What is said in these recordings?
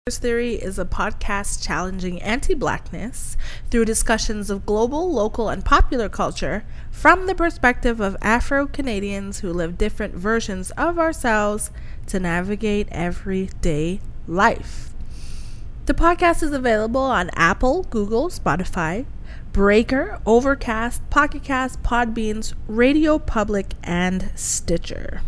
Theory is a podcast challenging anti-blackness through discussions of global, local, and popular culture from the perspective of Afro-Canadians who live different versions of ourselves to navigate everyday life. The podcast is available on Apple, Google, Spotify, Breaker, Overcast, Pocket Cast, Podbeans, Radio Public, and Stitcher.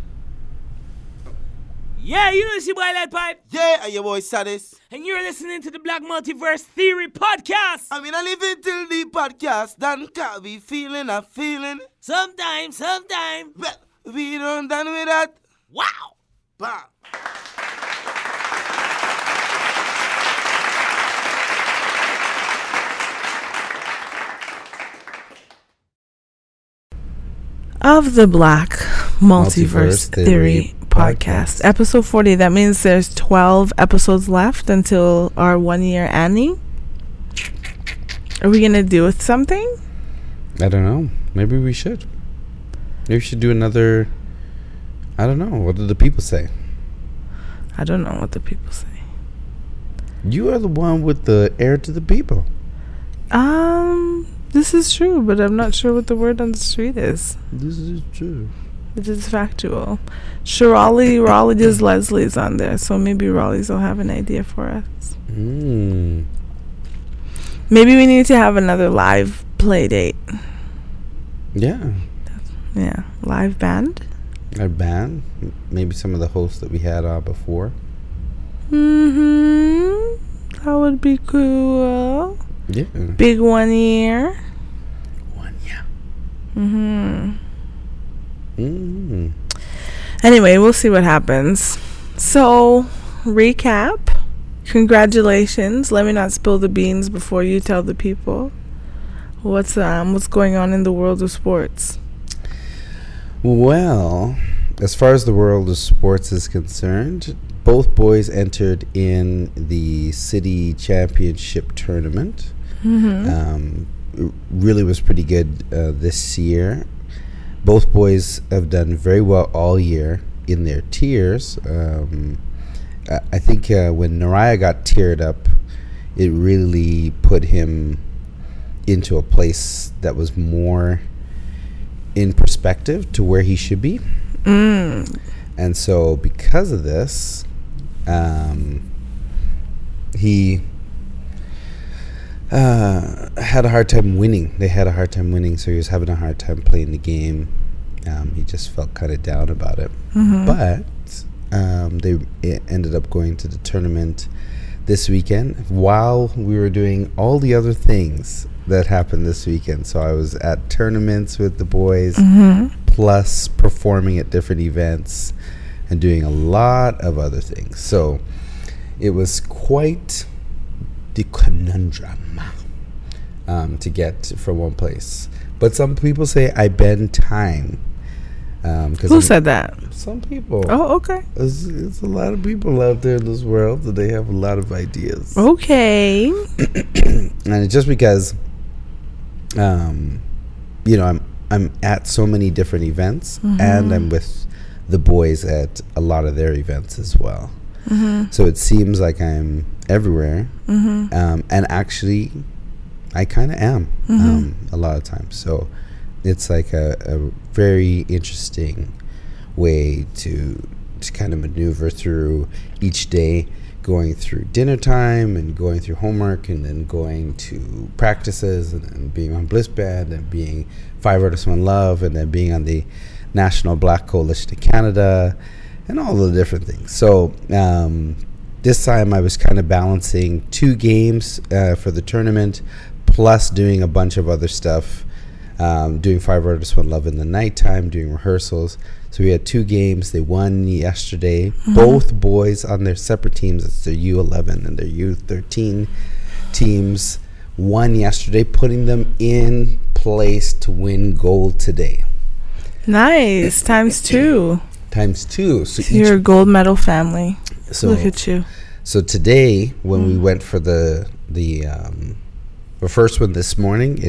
Yeah, you know it's your boy Lead Pipe. Yeah, and your boy Sadis. And you're listening to the Black Multiverse Theory Podcast. I mean, I live until the podcast done, can't be feeling a feeling. Sometime. Well, we don't done with that. Wow. Bam. Of the Black Multiverse Theory Podcast. Episode 40. That means there's 12 episodes left until our 1 year Annie. Are we going to do with something? I don't know. Maybe we should. Maybe we should do another. I don't know. What do the people say? I don't know what the people say. You are the one with the air to the people. This is true, but I'm not sure what the word on the street is. This is true. It is factual. Raleigh is Leslie's on there, so maybe Raleigh's will have an idea for us. Maybe we need to have another live play date. Yeah. Yeah, live band. Our band. Maybe some of the hosts that we had on before. That would be cool. Yeah. Big 1 year. 1 year. Anyway, we'll see what happens. So, recap. Congratulations. Let me not spill the beans before you tell the people what's going on in the world of sports. Well, as far as the world of sports is concerned, both boys entered in the city championship tournament. It really was pretty good this year. Both boys have done very well all year in their tiers. I think when Nariah got tiered up, it really put him into a place that was more in perspective to where he should be. And so because of this, he had a hard time winning. They had a hard time winning, so he was having a hard time playing the game. He just felt kind of down about it. But they ended up going to the tournament this weekend while we were doing all the other things that happened this weekend. So I was at tournaments with the boys, plus performing at different events and doing a lot of other things. So it was quite the conundrum to get from one place. But some people say I bend time. Who said that? Some people. Oh, okay. It's a lot of people out there in this world that they have a lot of ideas. Okay. And it's just because, I'm at so many different events, and I'm with the boys at a lot of their events as well. So it seems like I'm everywhere, and actually, I kind of am a lot of times. So it's like a very interesting way to kind of maneuver through each day, going through dinner time and going through homework and then going to practices and then being on Bliss Band and being 5 Artists One Love and then being on the National Black Coalition of Canada and all the different things. So this time I was kind of balancing 2 games for the tournament plus doing a bunch of other stuff, doing 5 Artists One Love in the nighttime, doing rehearsals. So we had 2 games. They won yesterday. Both boys on their separate teams. It's their U11 and their U13 teams won yesterday, putting them in place to win gold today. Nice. Times 2. Times 2. So you're a gold medal family. So look at you. So today, when we went for the first one this morning,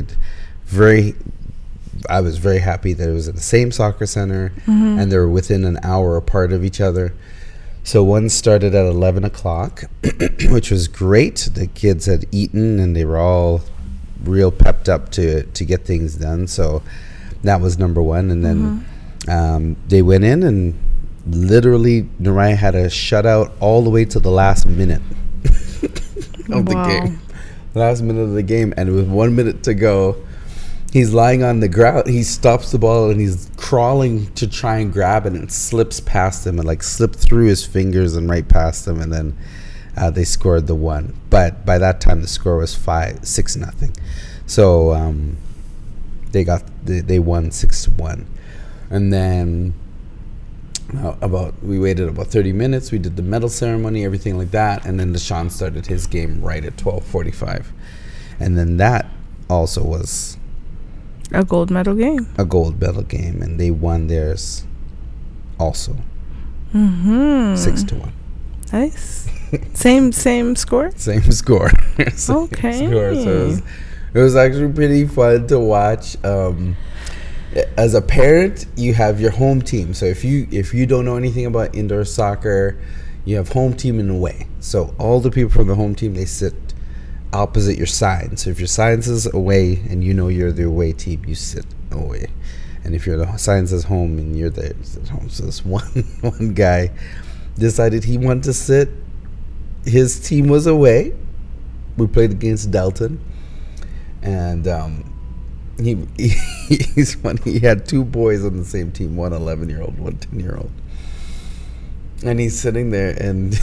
I was very happy that it was at the same soccer center and they were within an hour apart of each other. So one started at 11 o'clock, which was great. The kids had eaten and they were all real pepped up to get things done. So that was number one. And then they went in and literally Naraya had a shutout all the way to the last minute of the game. Last minute of the game. And with 1 minute to go, he's lying on the ground. He stops the ball and he's crawling to try and grab it, and it slips past him and like slipped through his fingers and right past him. And then they scored the one. But by that time, the score was 6-0. So they won 6-1. And then we waited about 30 minutes. We did the medal ceremony, everything like that. And then Deshaun started his game right at 12:45. And then that also was a gold medal game. And they won theirs also. 6-1. Nice. Same score? Same score. Okay. So it was actually pretty fun to watch. As a parent, you have your home team. So if you don't know anything about indoor soccer, you have home team and away. So all the people from the home team, they sit opposite your sign. So if your sign says away and you know you're the away team, you sit away. And if the sign says home and you're there, you sit home. So this one guy decided he wanted to sit. His team was away. We played against Delton. And he's funny. He had two boys on the same team, one 11-year-old, one 10-year-old. And he's sitting there and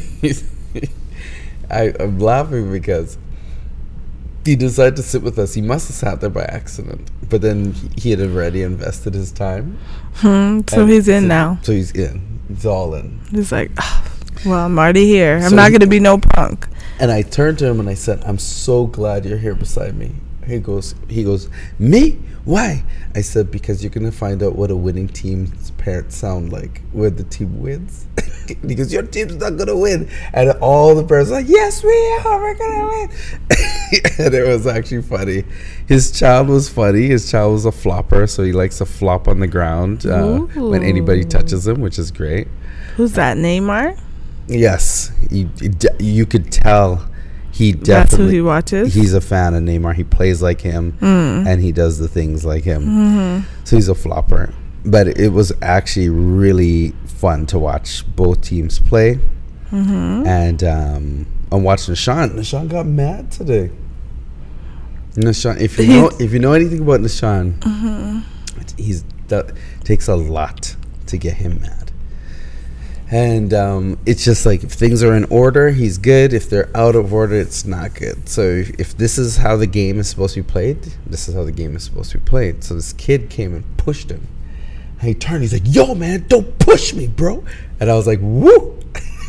I'm laughing because he decided to sit with us. He must have sat there by accident. But then he had already invested his time. So he's in now. So he's in. It's all in. He's like, well, I'm already here. I'm not going to be no punk. And I turned to him and I said, I'm so glad you're here beside me. He goes, me? Why? I said, because you're going to find out what a winning team's parents sound like when the team wins. Because your team's not going to win. And all the parents are like, yes, we are. We're going to win. And it was actually funny. His child was funny. His child was a flopper, so he likes to flop on the ground when anybody touches him, which is great. Who's that, Neymar? Yes. You could tell. That's who he watches. He's a fan of Neymar. He plays like him, and he does the things like him. So he's a flopper. But it was actually really fun to watch both teams play. And I'm watching Nishan. Nishan got mad today. Nishan, if you know anything about Nishan, that takes a lot to get him mad. And it's just like if things are in order, he's good. If they're out of order, it's not good. So if this is how the game is supposed to be played, this is how the game is supposed to be played. So this kid came and pushed him. And he turned. He's like, yo, man, don't push me, bro. And I was like, woo.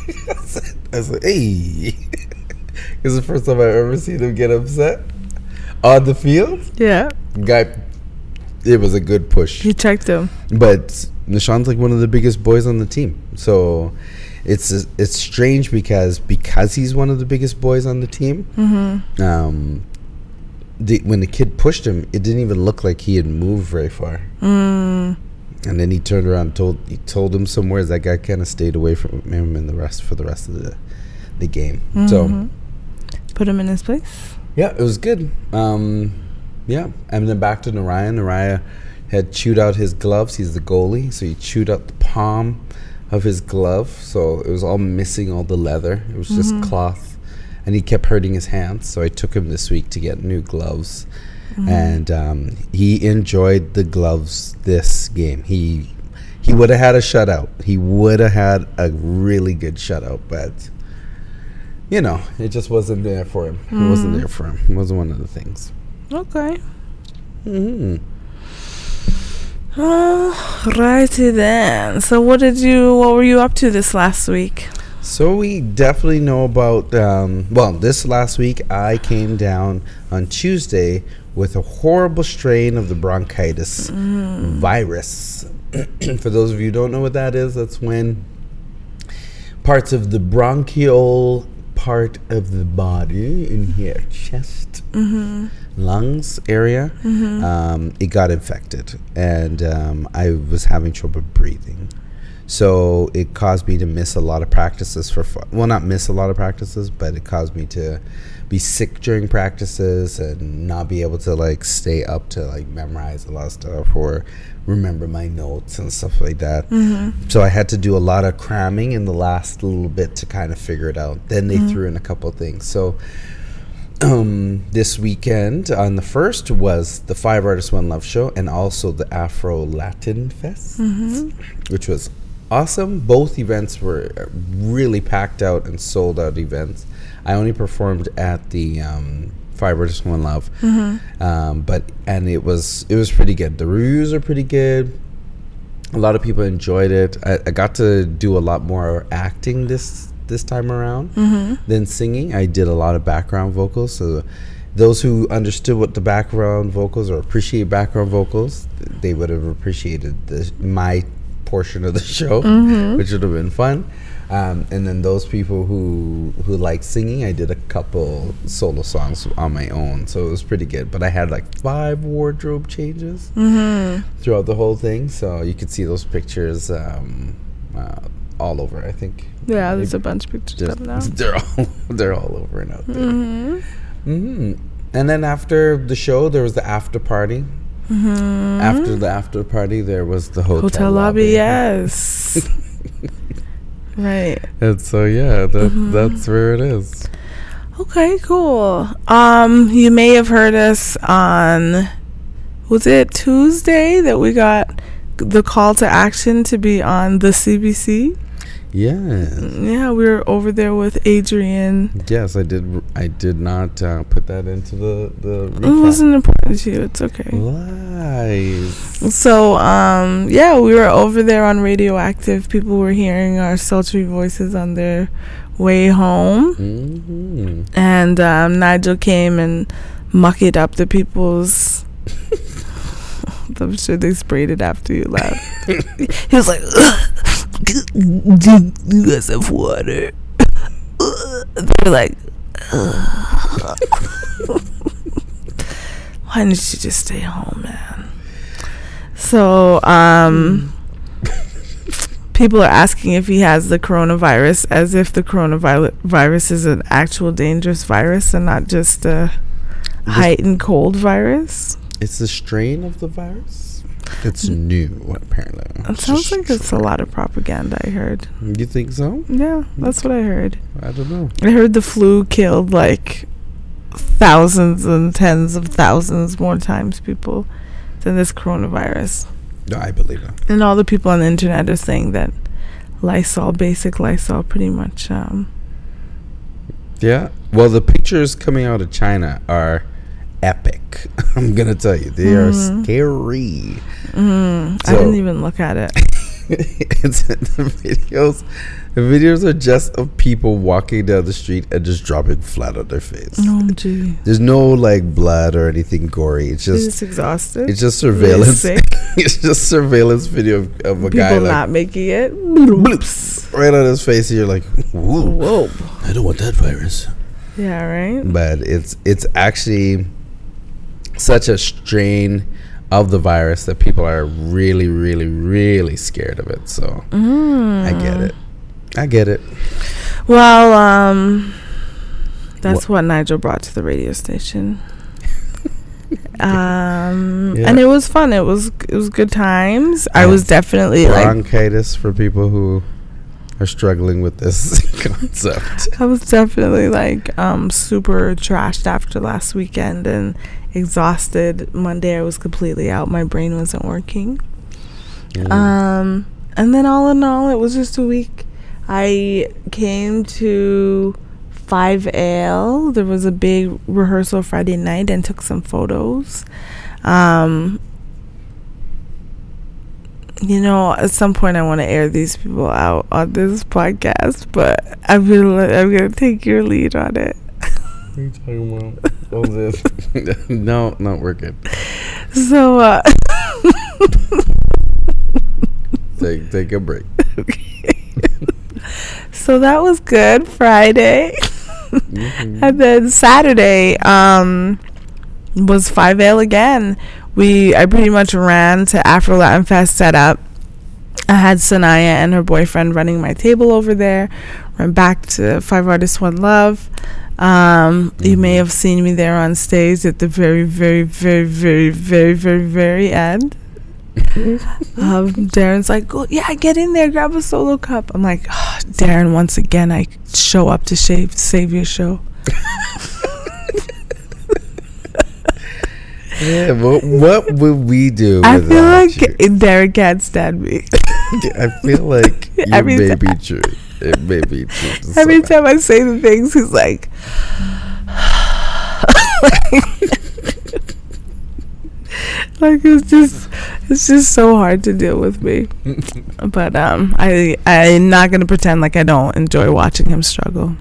I was like, hey. It's the first time I've ever seen him get upset on the field. Yeah. Guy, it was a good push. He checked him. But Nishan's like one of the biggest boys on the team. So it's strange because he's one of the biggest boys on the team. When the kid pushed him, it didn't even look like he had moved very far. And then he turned around and told him some words. That guy kind of stayed away from him for the rest of the game. So put him in his place. Yeah, it was good. Yeah, and then back to Naraya. Naraya had chewed out his gloves. He's the goalie, so he chewed out the palm of his glove. So it was all missing all the leather. It was just cloth, and he kept hurting his hands. So I took him this week to get new gloves, and he enjoyed the gloves this game. He would have had a shutout. He would have had a really good shutout, but you know, it just wasn't there for him. It wasn't there for him. It wasn't one of the things. Okay. Righty then. So what were you up to this last week? So we definitely know about this last week I came down on Tuesday with a horrible strain of the bronchitis virus. For those of you who don't know what that is, that's when parts of the bronchial part of the body in here, chest, lungs area, it got infected, and I was having trouble breathing. So it caused me to miss a lot of practices not miss a lot of practices, but it caused me to be sick during practices and not be able to like stay up to like memorize a lot of stuff or remember my notes and stuff like that. So I had to do a lot of cramming in the last little bit to kind of figure it out. Then they threw in a couple of things. So this weekend on the 1st was the 5 Artists One Love show and also the Afro Latin Fest, which was awesome. Both events were really packed out and sold out events. I only performed at the 5 Artists One Love, but it was pretty good. The reviews are pretty good. A lot of people enjoyed it. I got to do a lot more acting this time around than singing. I did a lot of background vocals. So those who understood what the background vocals or appreciate background vocals, they would have appreciated my portion of the show, which would have been fun. And then those people who like singing, I did a couple solo songs on my own, so it was pretty good. But I had like 5 wardrobe changes throughout the whole thing, so you could see those pictures all over. I think. Yeah, there's a bunch of pictures up now. They're all over and out there. And then after the show, there was the after party. After the after party, there was the hotel lobby. Yes. Right. And so yeah, that's where it is. Okay, cool. You may have heard us on, was it Tuesday that we got the call to action to be on the CBC? Yeah, we were over there with Adrian. Yes, I did not put that into the recap. It wasn't important to you. It's okay. Lies. So, yeah, we were over there on Radioactive. People were hearing our sultry voices on their way home. And Nigel came and mucked up the people's... I'm sure they sprayed it after you left. He was like... You guys have water. They're like, why didn't you just stay home, man? So, people are asking if he has the coronavirus, as if the coronavirus is an actual dangerous virus and not just a heightened cold virus. It's a strain of the virus. It's new, apparently. It sounds like it's a lot of propaganda, I heard. You think so? Yeah, that's what I heard. I don't know. I heard the flu killed like thousands and tens of thousands more times people than this coronavirus. No, I believe it. And all the people on the internet are saying that basic Lysol pretty much... Yeah. Well, the pictures coming out of China are... epic. I'm gonna tell you, they are scary. I didn't even look at it. It's the videos are just of people walking down the street and just dropping flat on their face. Oh gee. There's no like blood or anything gory. It's just exhausted. It's just surveillance. It's just surveillance video of a guy people like, not making it bloops right on his face, and you're like, whoa. I don't want that virus. Yeah, right. But it's actually such a strain of the virus that people are really, really, really scared of it. So I get it. Well, that's what Nigel brought to the radio station. And it was fun. It was good times. I was definitely bronchitis for people who are struggling with this concept. I was definitely super trashed after last weekend and exhausted. Monday I was completely out. My brain wasn't working. And then all in all, it was just a week. I came to 5 Ale. There was a big rehearsal Friday night and took some photos. At some point I want to air these people out on this podcast, but I'm gonna take your lead on it. What are you talking about? All this? No, not working. So, take a break. Okay. So that was good. Friday, and then Saturday was 5 Ale again. I pretty much ran to Afro Latin Fest setup. I had Sanaya and her boyfriend running my table over there. Went back to 5 Artists, 1 Love. You may have seen me there on stage at the very, very, very, very, very, very, very end. Darren's like, oh, yeah, get in there, grab a solo cup. I'm like, oh, Darren, once again, I show up to save your show. Yeah, what would we do? I feel like you? Darren can't stand me. I feel like it may be true. It may be true. Every time I say the things, he's like, like it's just so hard to deal with me. But I'm not gonna pretend like I don't enjoy watching him struggle.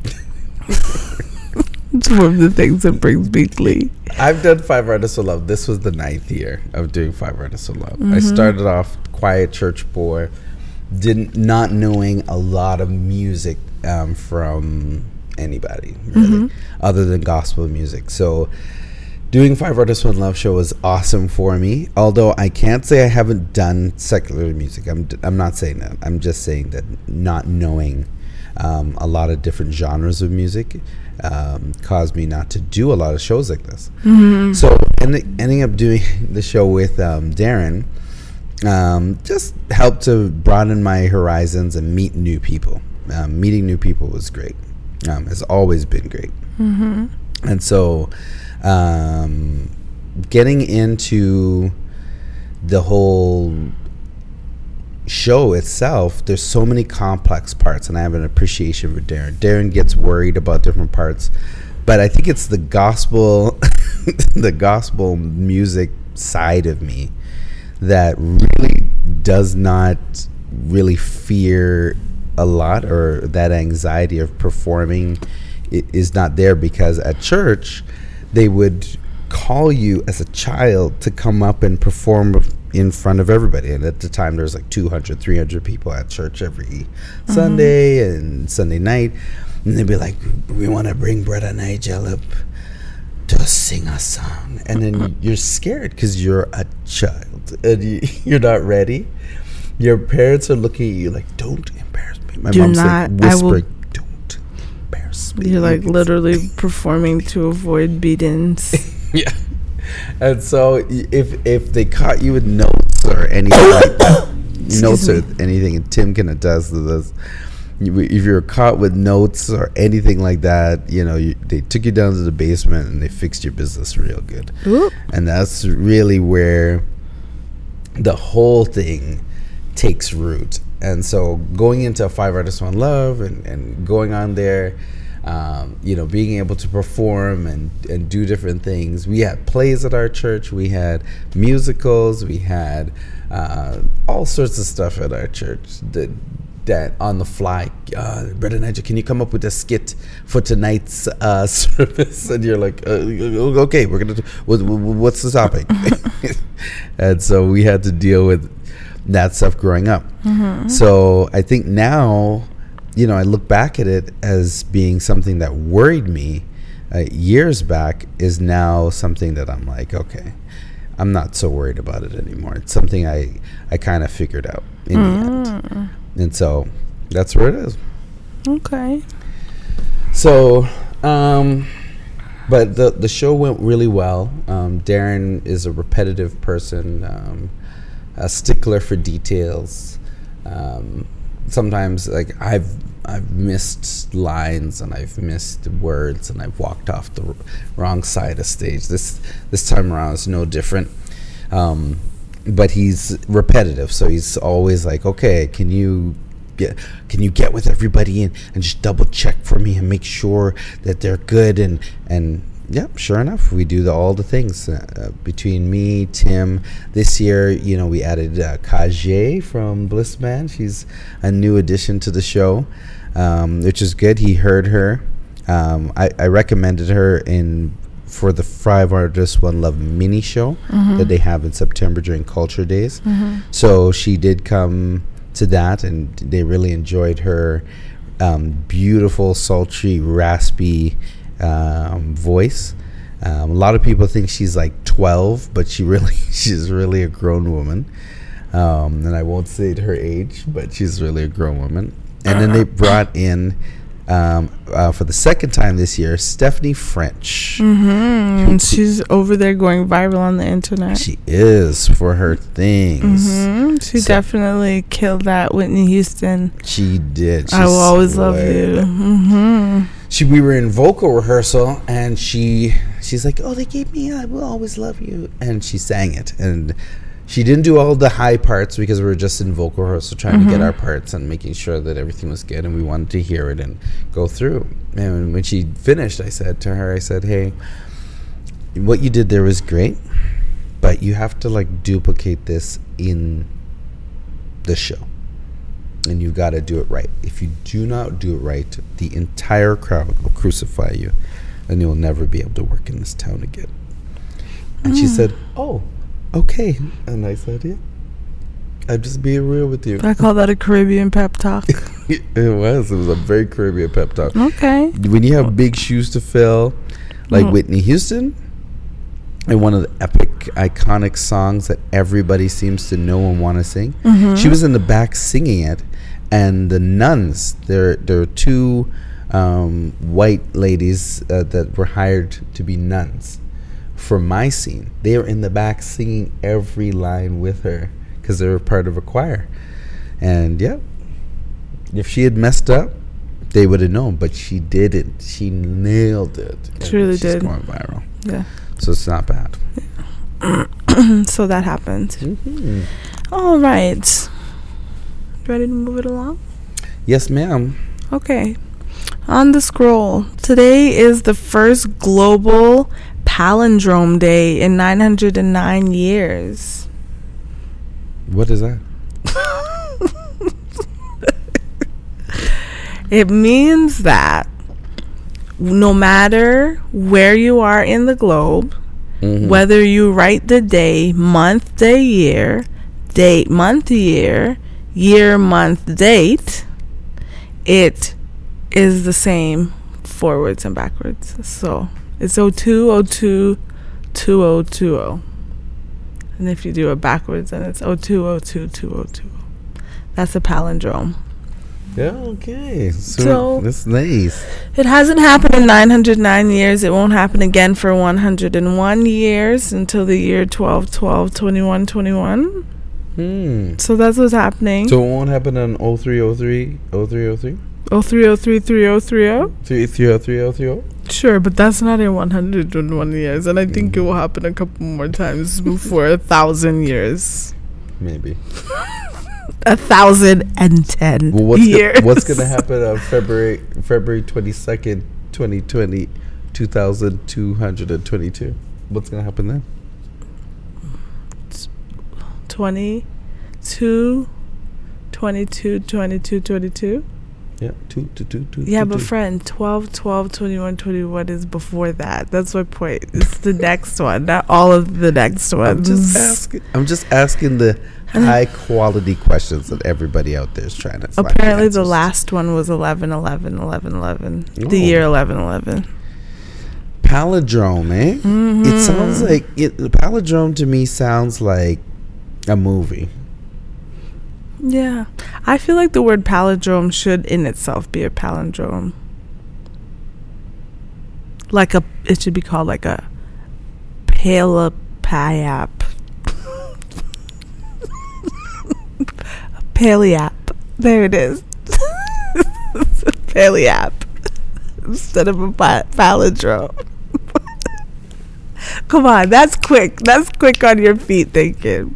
It's one of the things that brings me glee. I've done 5 Artists of Love. This was the 9th year of doing 5 Artists of Love. I started off quiet church boy, not knowing a lot of music from anybody really, other than gospel music. So doing 5 Artists 1 Love show was awesome for me. Although I can't say I haven't done secular music. I'm not saying that. I'm just saying that not knowing a lot of different genres of music caused me not to do a lot of shows like this. So ending up doing the show with Darren just helped to broaden my horizons and meet new people. Meeting new people was great. Has always been great. And so getting into the whole show itself, there's so many complex parts, and I have an appreciation for Darren. Darren gets worried about different parts, but I think it's the gospel the gospel music side of me that really does not really fear a lot, or that anxiety of performing is not there, because at church they would call you as a child to come up and perform in front of everybody. And at the time, there was like 200, 300 people at church every Sunday and Sunday night. And they'd be like, we want to bring Brother Nigel up to sing a song. And then you're scared because you're a child and you're not ready. Your parents are looking at you like, don't embarrass me. My mom's like whispering, don't embarrass me. You're like literally performing to avoid beatings. Yeah. And so if they caught you with notes or anything like that, notes or anything, and Tim can attest to this, if you're caught with notes or anything like that, they took you down to the basement and they fixed your business real good. Ooh. And that's really where the whole thing takes root. And so going into 5 Artists 1 Love and going on there, being able to perform and do different things. We had plays at our church. We had musicals. We had all sorts of stuff at our church that on the fly. Brother Nigel, can you come up with a skit for tonight's service? And you're like, okay, we're going to do, what's the topic? And so we had to deal with that stuff growing up. So I think now, I look back at it as being something that worried me years back, is now something that I'm like, okay, I'm not so worried about it anymore. It's something I kind of figured out in the end. And so that's where it is. Okay. So, but the show went really well. Darren is a repetitive person, a stickler for details. Sometimes like I've missed lines and I've missed words and I've walked off the wrong side of stage. This time around is no different. But he's repetitive, so he's always like, okay, can you get with everybody and just double check for me and make sure that they're good, and yeah, sure enough, we do all the things between me, Tim. This year, we added Kajay from Bliss Band. She's a new addition to the show, which is good. He heard her. I recommended her for the 5 Artists 1 Love mini show that they have in September during Culture Days. So she did come to that, and they really enjoyed her beautiful, sultry, raspy voice. A lot of people think she's like 12, but she's really a grown woman. And I won't say her age, but she's really a grown woman. And then they brought in, for the second time this year, Stephanie French. And she's over there going viral on the internet. She is for her things. She definitely killed that Whitney Houston. She did. I will always love you. We were in vocal rehearsal, and she's like, "Oh, they gave me I Will Always Love You," and she sang it. And she didn't do all the high parts because we were just in vocal rehearsal trying to get our parts and making sure that everything was good, and we wanted to hear it and go through. And when she finished, I said to her, "Hey, what you did there was great, but you have to like duplicate this in the show, and you got to do it right. If you do not do it right, the entire crowd will crucify you, and you'll never be able to work in this town again." And she said, "Oh, okay." And I said, "Yeah, I'm just being real with you." I call that a Caribbean pep talk. It was a very Caribbean pep talk. Okay. When you have big shoes to fill, like Whitney Houston, and one of the epic, iconic songs that everybody seems to know and want to sing, she was in the back singing it, and the nuns, there are two white ladies that were hired to be nuns for my scene. They were in the back singing every line with her because they were part of a choir. And yeah, if she had messed up, they would have known, but she didn't. She nailed it. She really did. She's going viral. Yeah. So it's not bad. So that happened. All right. Ready to move it along? Yes, ma'am. Okay. On the scroll, today is the first global palindrome day in 909 years. What is that? It means that no matter where you are in the globe, whether you write the day, month, day, year, date, month, year, month, date, it is the same forwards and backwards. So it's 02, 02, 2020. And if you do it backwards, then it's 02, 02, 2020. That's a palindrome. Yeah, okay. So that's nice. It hasn't happened in 909 years. It won't happen again for 101 years until the year 12, 12, 21, 21. So that's what's happening. So it won't happen on 0303, 0303? 0303, 3030? 33030? Sure, but that's not in 101 years. And I think it will happen a couple more times before 1,000 years. Maybe. 1,010 years. What's going to happen on February 22nd, 2020, 2222? What's going to happen then? 22, 22, 22, 22. Yeah, 2. Yeah, but friend, 12, 12, 21, 21 is before that. That's my point. It's the next one, not all of the next ones. I'm just asking the high quality questions that everybody out there is trying to find. Apparently the last one was 11, 11, 11, 11. The year 11, 11. Palindrome, eh? It sounds like palindrome to me sounds like a movie. Yeah. I feel like the word palindrome should in itself be a palindrome. It should be called like a paleopiap. Paleap. There it is. Paleap. Instead of a palindrome. Come on, that's quick. That's quick on your feet thinking.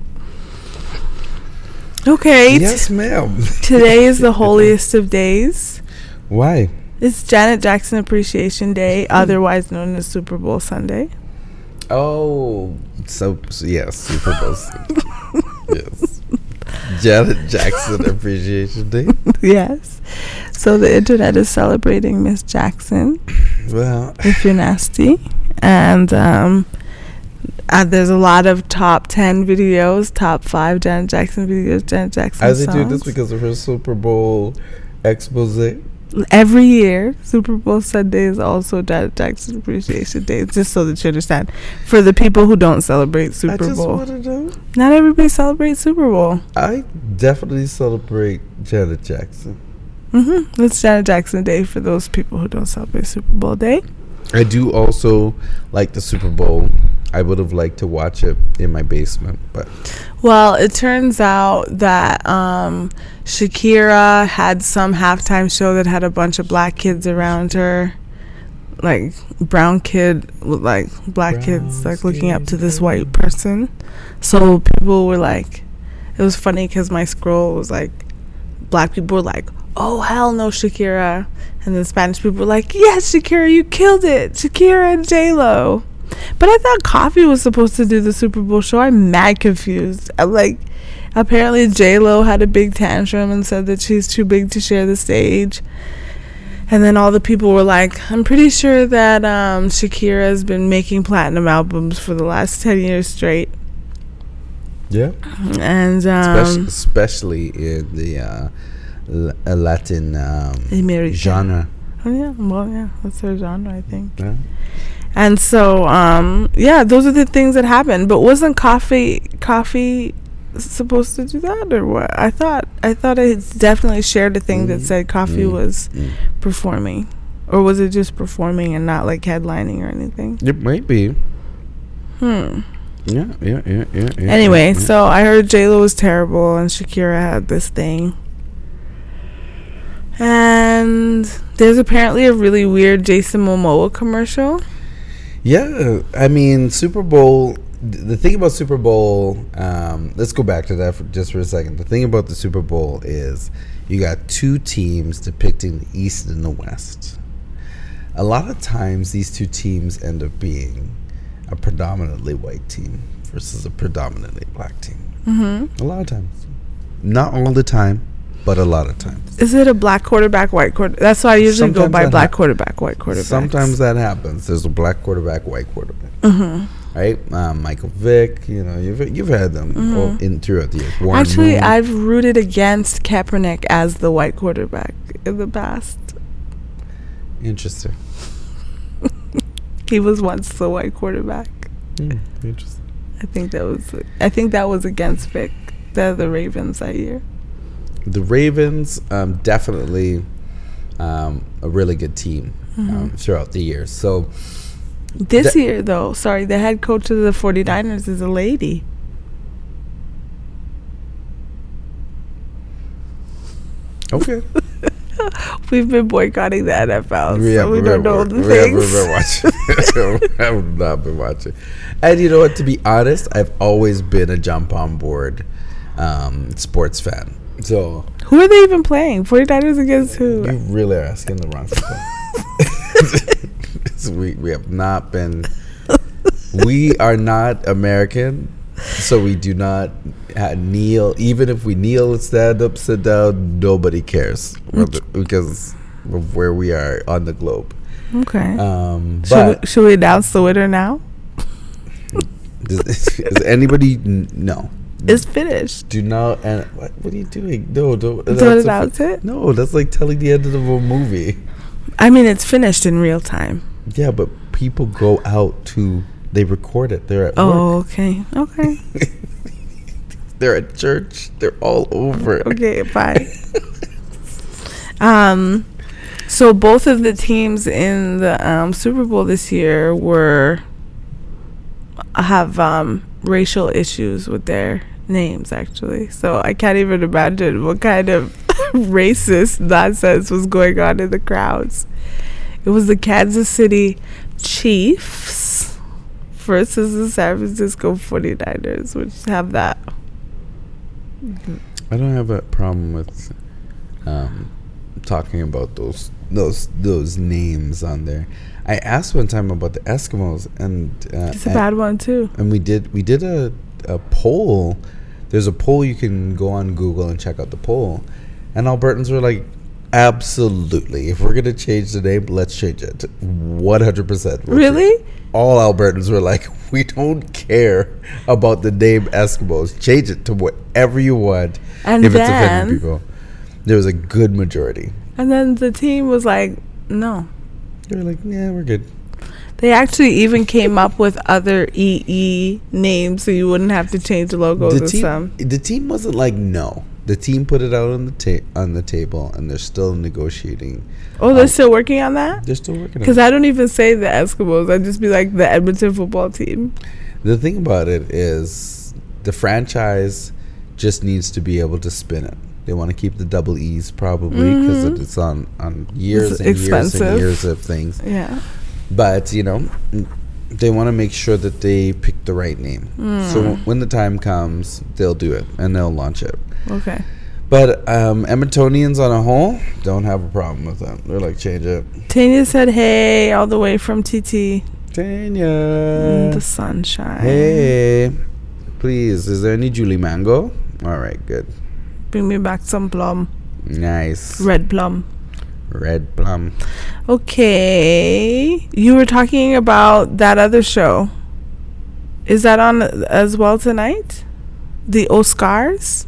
Okay. Yes, ma'am. Today is the holiest of days. Why? It's Janet Jackson Appreciation Day, otherwise known as Super Bowl Sunday. Oh, so yes, Super Bowl Sunday. Yes. Janet Jackson Appreciation Day. Yes. So the internet is celebrating Miss Jackson. Well, if you're nasty. And there's a lot of top 10 videos, top 5 Janet Jackson videos, Janet Jackson as songs. they do this because of her Super Bowl expose. Every year, Super Bowl Sunday is also Janet Jackson Appreciation Day, just so that you understand. For the people who don't celebrate Super I just Bowl. want to know. Not everybody celebrates Super Bowl. I definitely celebrate Janet Jackson. It's Janet Jackson Day for those people who don't celebrate Super Bowl Day. I do also like the Super Bowl. I would have liked to watch it in my basement, but Well, it turns out that Shakira had some halftime show that had a bunch of black kids around her, like brown kid with like black kids like looking up to this white person. So people were like, it was funny because my scroll was like, black people were like, oh hell no, Shakira, and then Spanish people were like, yes, Shakira, you killed it, Shakira and J-Lo. But I thought Coffee was supposed to do the Super Bowl show. I'm mad confused. I'm like, apparently J-Lo had a big tantrum and said that she's too big to share the stage. And then all the people were like, I'm pretty sure that Shakira has been making platinum albums for the last 10 years straight. yeah, And especially in the Latin America. genre. Oh yeah, well yeah, that's their genre, I think. Yeah. And so yeah, those are the things that happened. But wasn't Coffee supposed to do that or what? I thought I definitely shared a thing that said Coffee was performing, or was it just performing and not like headlining or anything? It might be. Yeah. Anyway, so I heard J-Lo was terrible and Shakira had this thing. And there's apparently a really weird Jason Momoa commercial. Yeah, I mean, Super Bowl, the thing about Super Bowl, let's go back to that just for a second. The thing about the Super Bowl is you got two teams depicting the East and the West. A lot of times these two teams end up being a predominantly white team versus a predominantly black team. A lot of times. Not all the time, but a lot of times. Is it a black quarterback, white quarterback? That's why I usually go by black quarterback, white quarterback. Sometimes that happens. There's a black quarterback, white quarterback. Right? Michael Vick, you know, you've had them all throughout the years. Warren Actually, Moon. I've rooted against Kaepernick as the white quarterback in the past. Interesting. He was once the white quarterback. Interesting. I think that was against Vick, the Ravens that year. The Ravens, definitely a really good team throughout the years. So this year, though, the head coach of the 49ers is a lady. okay. We've been boycotting the NFL, so we don't know the things. We've been watching. I have not been watching. And you know what? To be honest, I've always been a jump on board sports fan. So who are they even playing? 49ers against who? You really are asking the wrong people. We have not been. We are not American, so we do not kneel. Even if we kneel, stand up, sit down, nobody cares because of where we are on the globe. Okay. But should we announce the winner now? Does anybody? No. It's finished. Do not. And what are you doing? No, don't announce it. No, that's like telling the end of a movie. I mean, it's finished in real time. Yeah, but people go out to. They record it. They're at work. Oh, okay. They're at church. They're all over. Okay, bye. So both of the teams in the Super Bowl this year have racial issues with their names, actually. So I can't even imagine what kind of racist nonsense was going on in the crowds. It was the Kansas City Chiefs versus the San Francisco 49ers, which have that. I don't have a problem with talking about those names on there. I asked one time about the Eskimos, and it's a bad one too. And we did a poll. There's a poll you can go on Google and check out the poll, and Albertans were like, absolutely, if we're gonna change the name, let's change it 100%. Really? All Albertans were like, we don't care about the name Eskimos. Change it to whatever you want. And if it's offending people. There was a good majority. And then the team was like, no. They were like, yeah, we're good. They actually even came up with other EE names so you wouldn't have to change the logos and stuff. The team wasn't like no. The team put it out on the table, and they're still negotiating. Oh, they're still working on that? They're still working on it. Because I don't even say the Eskimos. I just be like the Edmonton football team. The thing about it is the franchise just needs to be able to spin it. They want to keep the double E's probably because it's on years and years and years of things. Yeah. But, you know, they want to make sure that they pick the right name. So when the time comes, they'll do it and they'll launch it. Okay. But Edmontonians on a whole don't have a problem with that. They're like, change it. Tanya said, hey, all the way from TT. Tanya. The sunshine. Hey. Please, is there any Julie Mango? All right, good. Bring me back some plum. Nice. Red plum. Red plum. Okay. You were talking about that other show. Is that on as well tonight? The Oscars?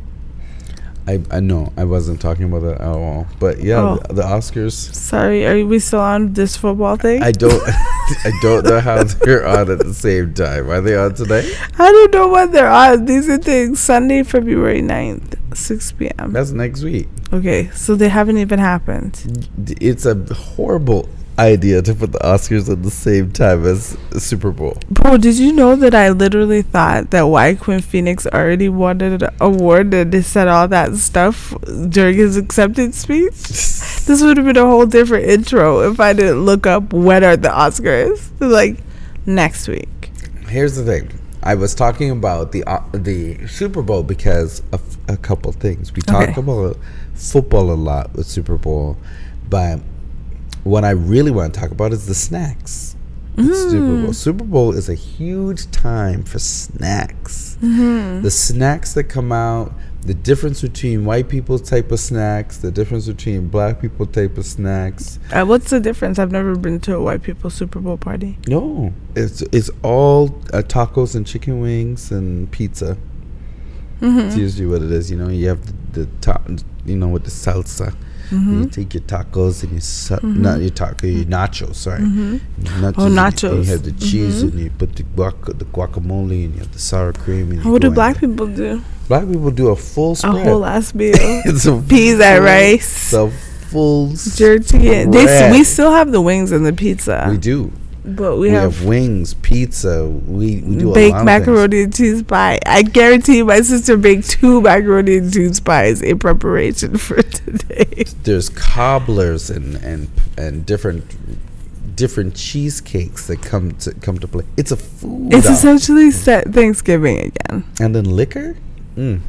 I know. I wasn't talking about that at all. But yeah, the Oscars. Sorry, are we still on this football thing? I don't I don't know how they're on at the same time. Are they on tonight? I don't know what they're on. These are things Sunday, February 9th, 6 p.m. That's next week. Okay, so they haven't even happened. It's a horrible idea to put the Oscars at the same time as the Super Bowl. Bro, did you know that I literally thought that Joaquin Phoenix already won an award and they said all that stuff during his acceptance speech? This would have been a whole different intro if I didn't look up when are the Oscars. Like, next week. Here's the thing. I was talking about the Super Bowl because of a couple things. We talk about football a lot with Super Bowl, but what I really want to talk about is the snacks. Super Bowl. Super Bowl is a huge time for snacks. The snacks that come out, the difference between white people's type of snacks, the difference between black people type of snacks. What's the difference? I've never been to a white people Super Bowl party. No, it's all tacos and chicken wings and pizza. It's usually what it is. You know, you have the with the salsa. You take your tacos and you not your taco, your nachos. Sorry, nachos. And you have the cheese and you put the guacamole and you have the sour cream. And what do black people do? Black people do a full spread. A whole ass meal. It's a peas and rice. It's a full jerky. We still have the wings and the pizza. We do. But we have wings, pizza. We do baked macaroni and cheese pie. I guarantee you my sister baked 2 macaroni and cheese pies in preparation for today. There's cobblers and different cheesecakes that come to play. It's a food. It's essentially Thanksgiving again. And then liquor. You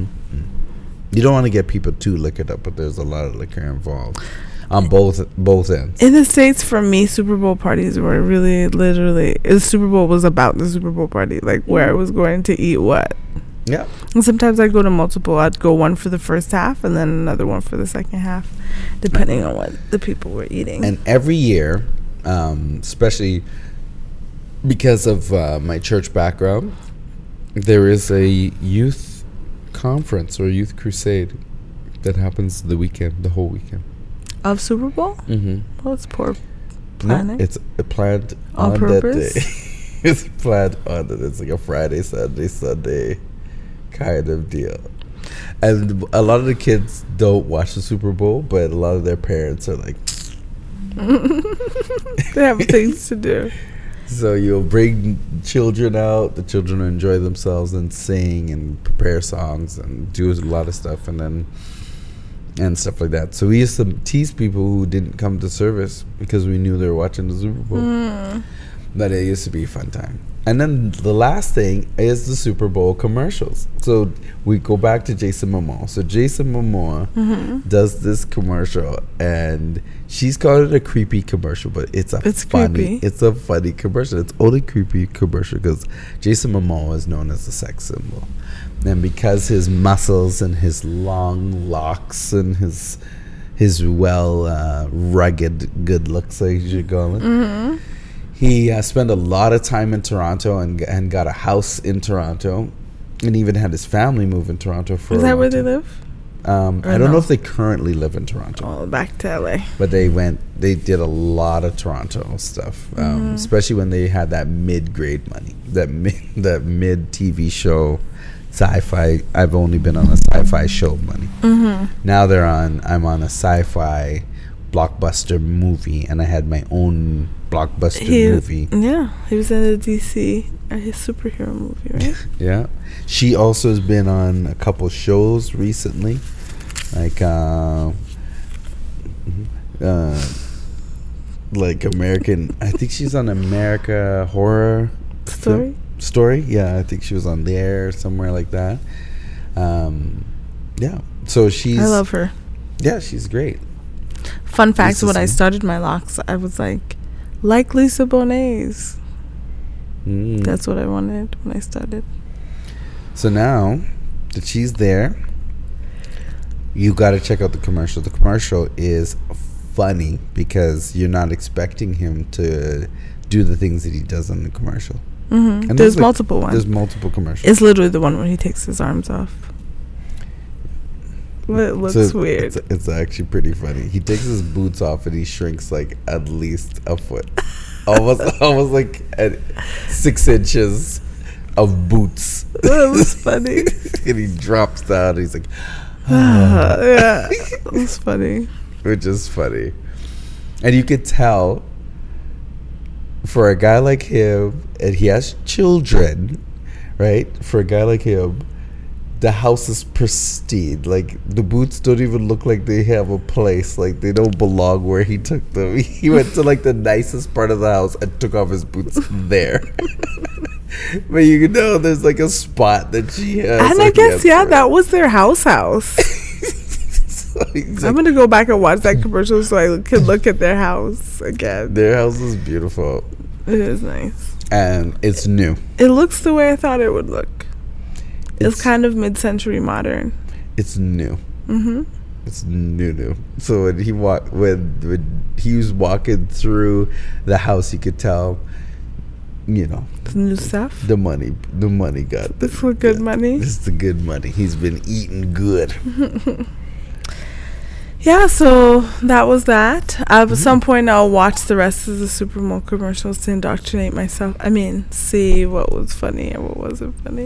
don't want to get people too liquored up, but there's a lot of liquor involved. On both ends. In the States, for me, Super Bowl parties were really, literally, the Super Bowl was about the Super Bowl party, like where I was going to eat what. Yeah. And sometimes I'd go to multiple. I'd go one for the first half and then another one for the second half, depending on what the people were eating. And every year, especially because of my church background, there is a youth conference or youth crusade that happens the whole weekend. Of Super Bowl? Well, it's poor planning. No, it's planned on purpose? that day. It's planned on that. It's like a Friday, Saturday, Sunday kind of deal. And a lot of the kids don't watch the Super Bowl, but a lot of their parents are like... They have things to do. So you'll bring children out. The children will enjoy themselves and sing and prepare songs and do a lot of stuff and stuff like that. So we used to tease people who didn't come to service because we knew they were watching the Super Bowl. But it used to be a fun time. And then the last thing is the Super Bowl commercials. So we go back to Jason Momoa. So Jason Momoa does this commercial, and she's called it a creepy commercial, but it's funny commercial. It's only creepy commercial because Jason Momoa is known as a sex symbol. And because his muscles and his long locks and his rugged good looks, like you should call it, he spent a lot of time in Toronto and got a house in Toronto, and even had his family move in Toronto for. Is that where they live? I don't know if they currently live in Toronto. Oh, back to LA. But they did a lot of Toronto stuff, especially when they had that mid-grade money, that mid TV show, sci-fi. I've only been on a sci-fi show money. Now I'm on a sci-fi blockbuster movie, and I had my own blockbuster movie. Yeah, he was in a DC, his superhero movie, right? Yeah. She also has been on a couple shows recently, like American. I think she's on America Horror Story. Yeah, I think she was on there somewhere like that. Yeah. So I love her. Yeah, she's great. Fun fact: when I started my locks, I was like Lisa Bonet's. That's what I wanted when I started. So now that she's there, you got to check out the commercial. The commercial is funny because you're not expecting him to do the things that he does in the commercial. And there's multiple ones. There's multiple commercials. It's literally the one where he takes his arms off. It looks weird. It's actually pretty funny. He takes his boots off and he shrinks like at least a foot. almost like at 6 inches of boots. That was funny. And he drops down. He's like, yeah, it was funny. Which is funny. And you could tell for a guy like him, and he has children, right? For a guy like him, the house is pristine. Like, the boots don't even look like they have a place. Like, they don't belong where he took them. He went to, like, the nicest part of the house and took off his boots there. But you know there's, like, a spot that she has. And I guess, that was their house. So I'm going to go back and watch that commercial so I can look at their house again. Their house is beautiful. It is nice. And it's new. It looks the way I thought it would look. It's kind of mid-century modern. It's new. It's new. So when he was walking through the house, you could tell, you know, the new stuff. The money got. This is good money. This is the good money. He's been eating good. Yeah, so that was that. At some point, I'll watch the rest of the Supermall commercials to indoctrinate myself. I mean, see what was funny and what wasn't funny.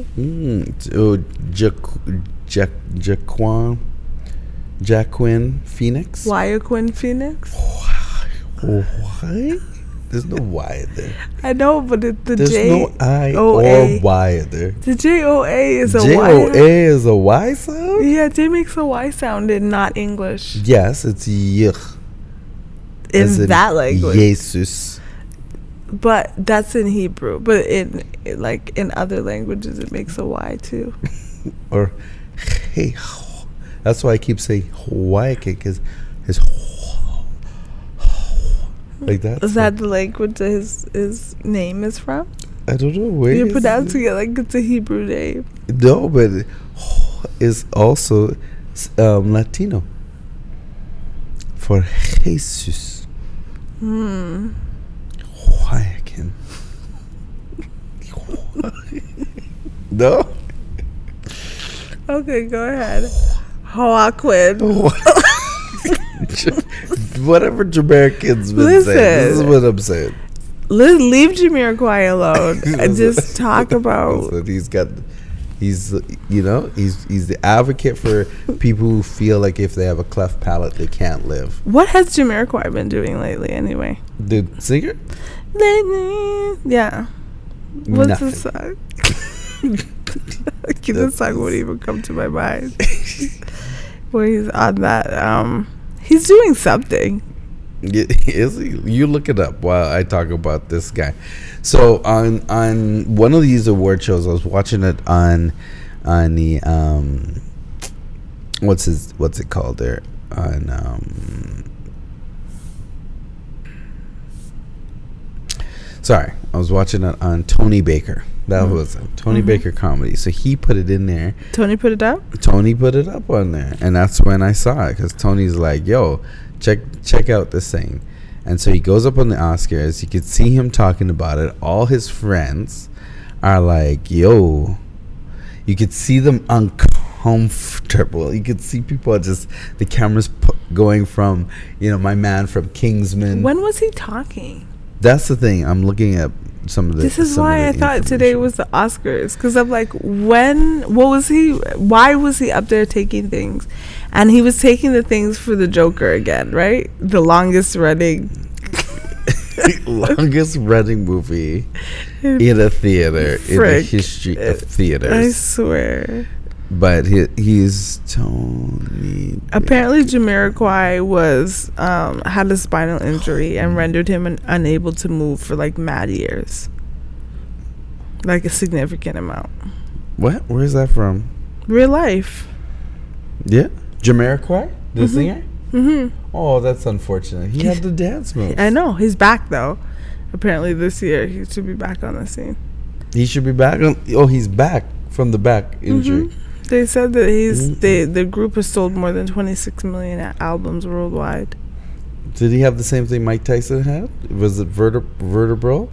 Jaquin Phoenix. Joaquin Phoenix. Why? There's no Y in there. I know, but there's no I or Y in there. The J-O-A is a Y. J-O-A is a Y sound? Yeah, J makes a Y sound in not English. Yes, it's Yich. In that language. Jesus. But that's in Hebrew. But in other languages, it makes a Y too. Or hey, that's why I keep saying Hawaii, because it's like that. Is that the language that his name is from? I don't know where you're pronouncing it like it's a Hebrew name. No, but is also Latino for Jesus. Joaquin. No. Okay, go ahead. Joaquin. Whatever Jamaicans been saying. This is what I'm saying. Leave Jamiroquai alone and just talk about. He's the advocate for people who feel like if they have a cleft palate they can't live. What has Jamiroquai been doing lately anyway? The singer? Yeah. What's the song? The song wouldn't even come to my mind. Where he's on that. He's doing something. You look it up while I talk about this guy. So on one of these award shows, I was watching it on the what's it called there sorry, I was watching it on Tony Baker. That was it. Tony Baker Comedy. So he put it in there. Tony put it up? Tony put it up on there. And that's when I saw it. Because Tony's like, yo, check out this thing. And so he goes up on the Oscars. You could see him talking about it. All his friends are like, yo. You could see them uncomfortable uncomfortable. You could see people just the cameras going from, my man from Kingsman. When was he talking? That's the thing. I'm looking at some of the. This is why I thought today was the Oscars, because I'm like, what was he? Why was he up there taking things? And he was taking the things for the Joker again, right? The longest running movie in a theater in the history of theaters. I swear. But he's Tony. Apparently, Jamiroquai was had a spinal injury and rendered him unable to move for like mad years, like a significant amount. What? Where's that from? Real life. Yeah, Jamiroquai, the singer. Oh, that's unfortunate. He had the dance moves. I know. He's back though. Apparently, this year he should be back on the scene. He should be back. He's back from the back injury. They said that the group has sold more than 26 million albums worldwide. Did he have the same thing Mike Tyson had? Was it vertebral?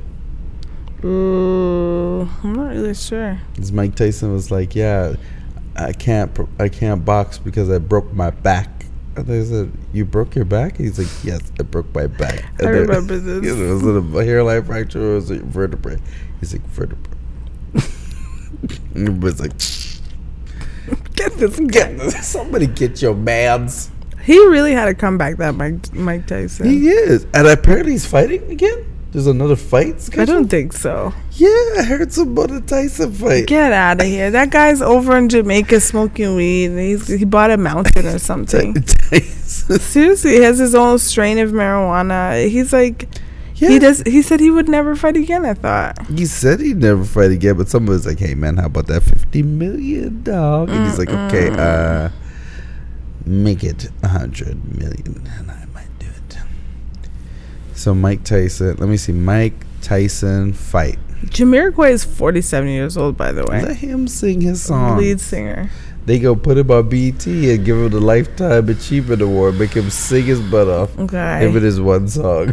I'm not really sure. Because Mike Tyson was like, "Yeah, I can't box because I broke my back." And they said, "You broke your back?" He's like, "Yes, I broke my back." And I remember this. Was it a hairline fracture or was it vertebrae? He's like, "Vertebrae." And everybody's like, Get this. Somebody get your mans. He really had a comeback, that Mike Tyson. He is. And apparently he's fighting again? There's another fight scheduled? I don't think so. Yeah, I heard some about a Tyson fight. Get out of here. That guy's over in Jamaica smoking weed. He bought a mountain or something. Seriously, he has his own strain of marijuana. He's like... Yeah. He said he would never fight again, I thought. He said he'd never fight again, but someone was like, "Hey man, how about that 50 million, dog?" And he's like, "Okay, make it 100 million and I might do it." So Mike Tyson, let me see, Mike Tyson fight. Jamiroquai is 47 years old, by the way. Let him sing his song. Lead singer. They go put him on BET and give him the Lifetime Achievement Award, make him sing his butt off. Okay. Give it his one song.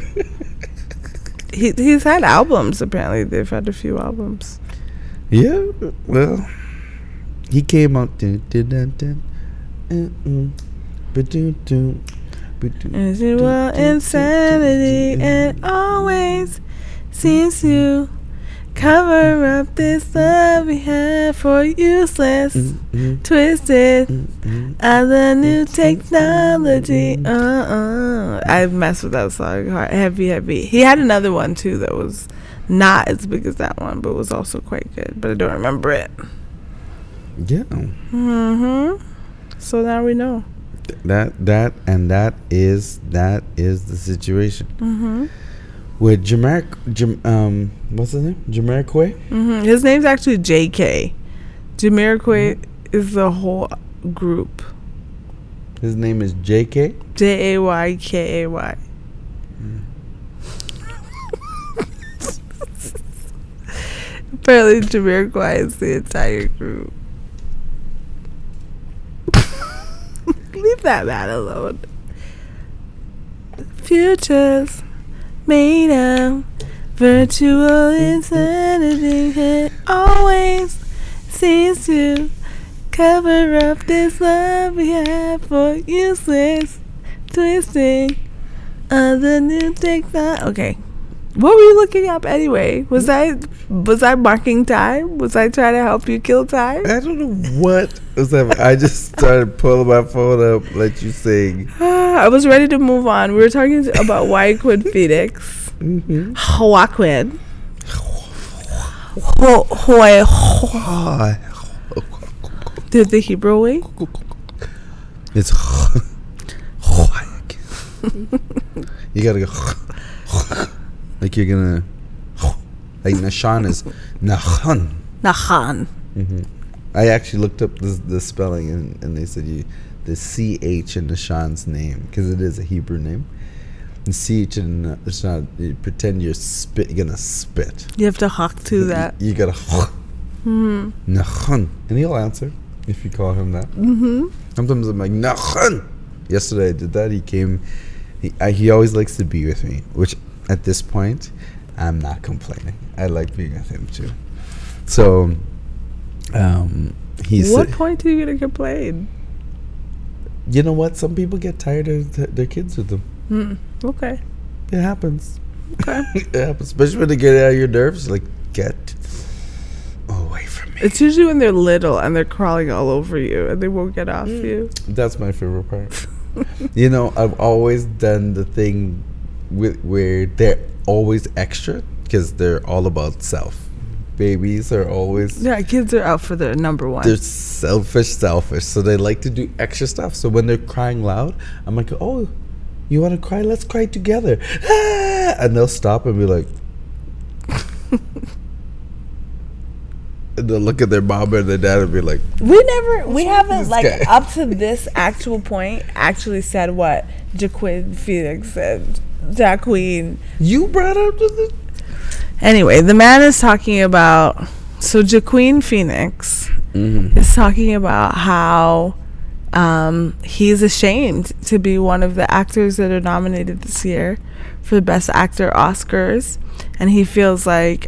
He's had albums, apparently. They've had a few albums. Yeah, well, he came out. Well, insanity and always seems to cover up this love we have for useless, twisted, other new technology. I messed with that song hard. Heavy. He had another one too that was not as big as that one, but was also quite good. But I don't remember it. Yeah. So now we know. That is the situation. With what's his name? Jamiroquai? His name's actually JK. Jamiroquai is the whole group. His name is JK? JAYKAY. Apparently Jamiroquai is the entire group. Leave that man alone. Futures made of virtual insanity, it always seems to cover up this love we have for useless, twisting other new technology. Okay, what were you looking up anyway? Was I marking time? Was I trying to help you kill time? I don't know what was happening. I just started pulling my phone up, let you sing. I was ready to move on. We were talking about Joaquin Phoenix. Joaquin. The Hebrew way? It's you gotta go like you're gonna like Nashan is Nahan. I actually looked up the spelling and they said the CH in Nashan's name, because it is a Hebrew name. And CH in Nashan, you pretend you're gonna spit. You have to hawk to that. You gotta Nahan, and he'll answer if you call him that. Sometimes I'm like Nahan. Yesterday I did that. He came. He always likes to be with me, which at this point I'm not complaining. I like being with him too. So What point are you gonna complain? You know what? Some people get tired of their kids with them. Okay. It happens. Okay. It happens, especially when they get out of your nerves. Like, get away from me. It's usually when they're little and they're crawling all over you and they won't get off you. That's my favorite part. You know, I've always done the thing where they're always extra because they're all about self. Babies are always... Yeah, kids are out for their number one. They're selfish. So they like to do extra stuff. So when they're crying loud, I'm like, oh, you want to cry? Let's cry together. Ah! And they'll stop and be like... and they'll look at their mom and their dad and be like... We haven't, like, guy? up to this actual point, actually said what Jaquin Phoenix said. Jaquin. You brought up to the... Anyway, the man is talking about... So Jaquin Phoenix is talking about how he's ashamed to be one of the actors that are nominated this year for the Best Actor Oscars. And he feels like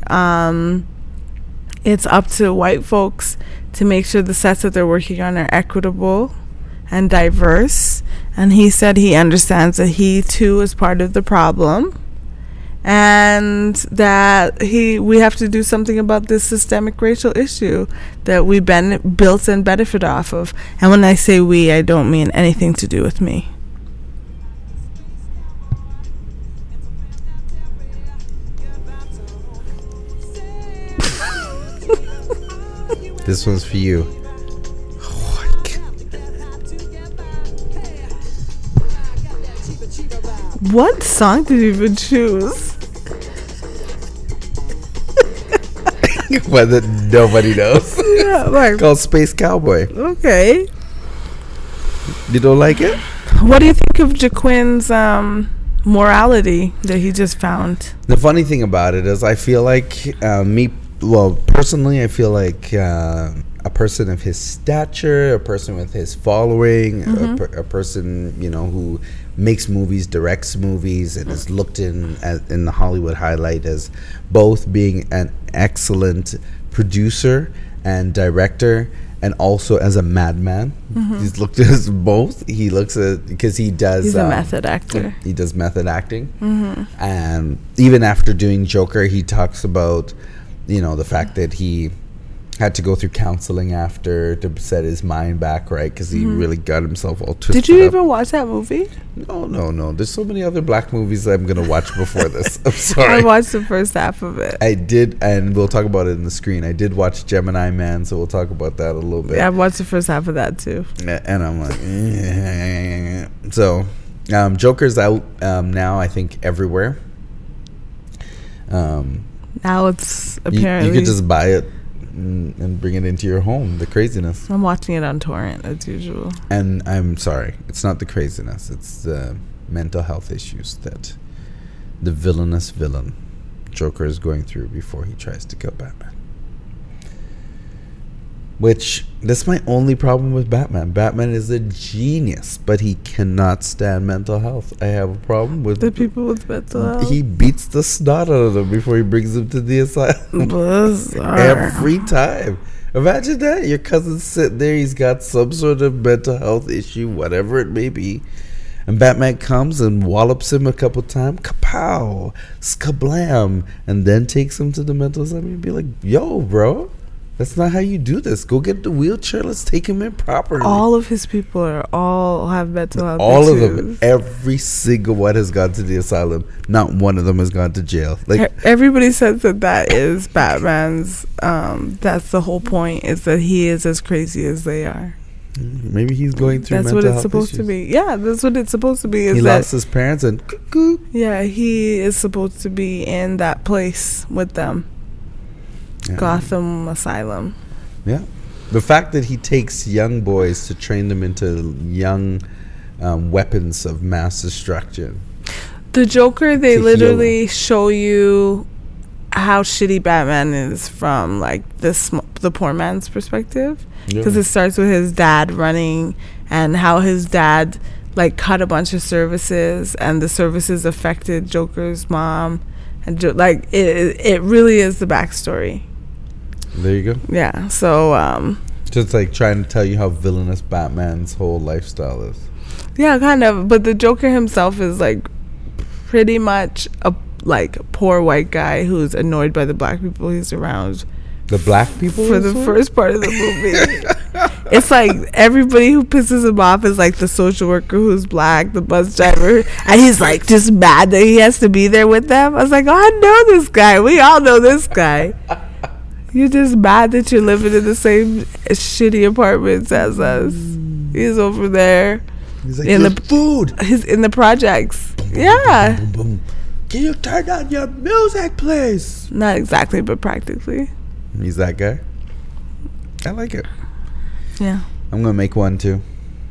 it's up to white folks to make sure the sets that they're working on are equitable and diverse. And he said he understands that he too is part of the problem, and that we have to do something about this systemic racial issue that we've been built and benefit off of. And when I say we, I don't mean anything to do with me. This one's for you. What song did you even choose? One that nobody knows. Yeah, like, called Space Cowboy. Okay. You don't like it? What do you think of Jaquin's morality that he just found? The funny thing about it is I feel like personally, I feel like a person of his stature, a person with his following, a person, you know, who makes movies, directs movies, and is looked in the Hollywood highlight as both being an excellent producer and director, and also as a madman. He's looked at as both. He looks at, because he does... He's a method actor. He does method acting. And even after doing Joker, he talks about, you know, the fact that he had to go through counseling after to set his mind back right, because he really got himself all twisted. Did you up. even watch that movie? No. There's so many other black movies I'm going to watch before this. I'm sorry. I watched the first half of it. I did, and we'll talk about it in the screen. I did watch Gemini Man, so we'll talk about that a little bit. Yeah, I watched the first half of that too. And I'm like, So, Joker's out now, I think, everywhere. Now it's apparently... You could just buy it and bring it into your home. The craziness. I'm watching it on torrent as usual. And I'm sorry, it's not the craziness, it's the mental health issues that the villainous villain Joker is going through before he tries to kill Batman. Which, that's my only problem with Batman. Batman is a genius, but he cannot stand mental health. I have a problem with the people with mental health. He beats the snot out of them before he brings them to the asylum. Every time. Imagine that. Your cousin's sitting there, he's got some sort of mental health issue, whatever it may be. And Batman comes and wallops him a couple times. Kapow! Skablam! And then takes him to the mental asylum and be like, yo, bro. That's not how you do this. Go get the wheelchair. Let's take him in properly. All of his people all have mental health all issues. of them. Every single one has gone to the asylum. Not one of them has gone to jail. Like, everybody says that is Batman's. That's the whole point, is that he is as crazy as they are. Maybe he's going through that's mental what it's health supposed issues. to be. Yeah, that's what it's supposed to be. Is he that lost his parents and cuckoo. Yeah, he is supposed to be in that place with them. Yeah. Gotham Asylum. Yeah. The fact that he takes young boys to train them into young weapons of mass destruction. The Joker, they literally show you how shitty Batman is from like the poor man's perspective, because it starts with his dad running and how his dad like cut a bunch of services, and the services affected Joker's mom, and like it really is the backstory. There you go. Yeah. So Just like trying to tell you how villainous Batman's whole lifestyle is. Yeah, kind of. But the Joker himself is like pretty much a like poor white guy who's annoyed by the black people he's around. The black people For the first part of the movie. It's like everybody who pisses him off is like the social worker who's black, the bus driver, and he's like just mad that he has to be there with them. I was like, oh, I know this guy. We all know this guy. You're just mad that you're living in the same shitty apartments as us. He's over there. He's like, in the food. He's in the projects. Yeah. Boom, boom, boom. Can you turn down your music, please? Not exactly, but practically. He's that guy. I like it. Yeah. I'm gonna make one too.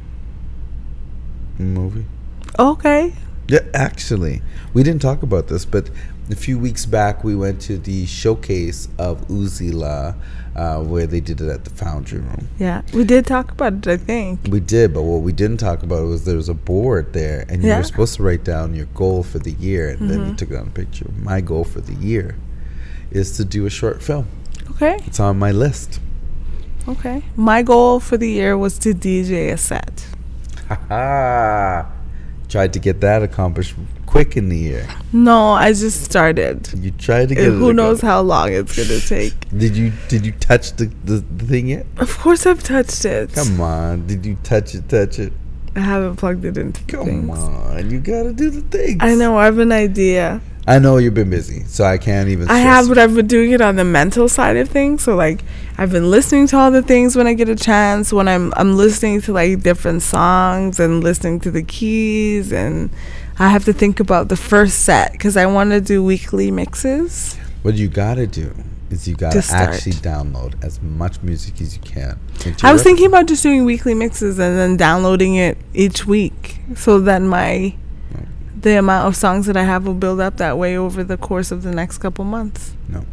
Movie. Okay. Yeah, actually, we didn't talk about this, but a few weeks back we went to the showcase of Uzila, where they did it at the Foundry Room. Yeah, we did talk about it, I think. We did, but what we didn't talk about was there was a board there, and you were supposed to write down your goal for the year, and then you took down a picture. My goal for the year is to do a short film. Okay. It's on my list. Okay. My goal for the year was to DJ a set. Ha! Tried to get that accomplished quick in the year. No, I just started. You tried to get it. Who knows how long it's gonna take? Did you touch the thing yet? Of course I've touched it. Come on. Did you touch it? I haven't plugged it into Come things. on. You gotta do the things. I know, I have an idea. I know you've been busy, so I can't even I have, but I've been doing it on the mental side of things. So like I've been listening to all the things when I get a chance, when I'm listening to like different songs and listening to the keys, and I have to think about the first set because I want to do weekly mixes. What you gotta do is you gotta actually download as much music as you can. I was thinking about just doing weekly mixes and then downloading it each week, so that the amount of songs that I have will build up that way over the course of the next couple months. No.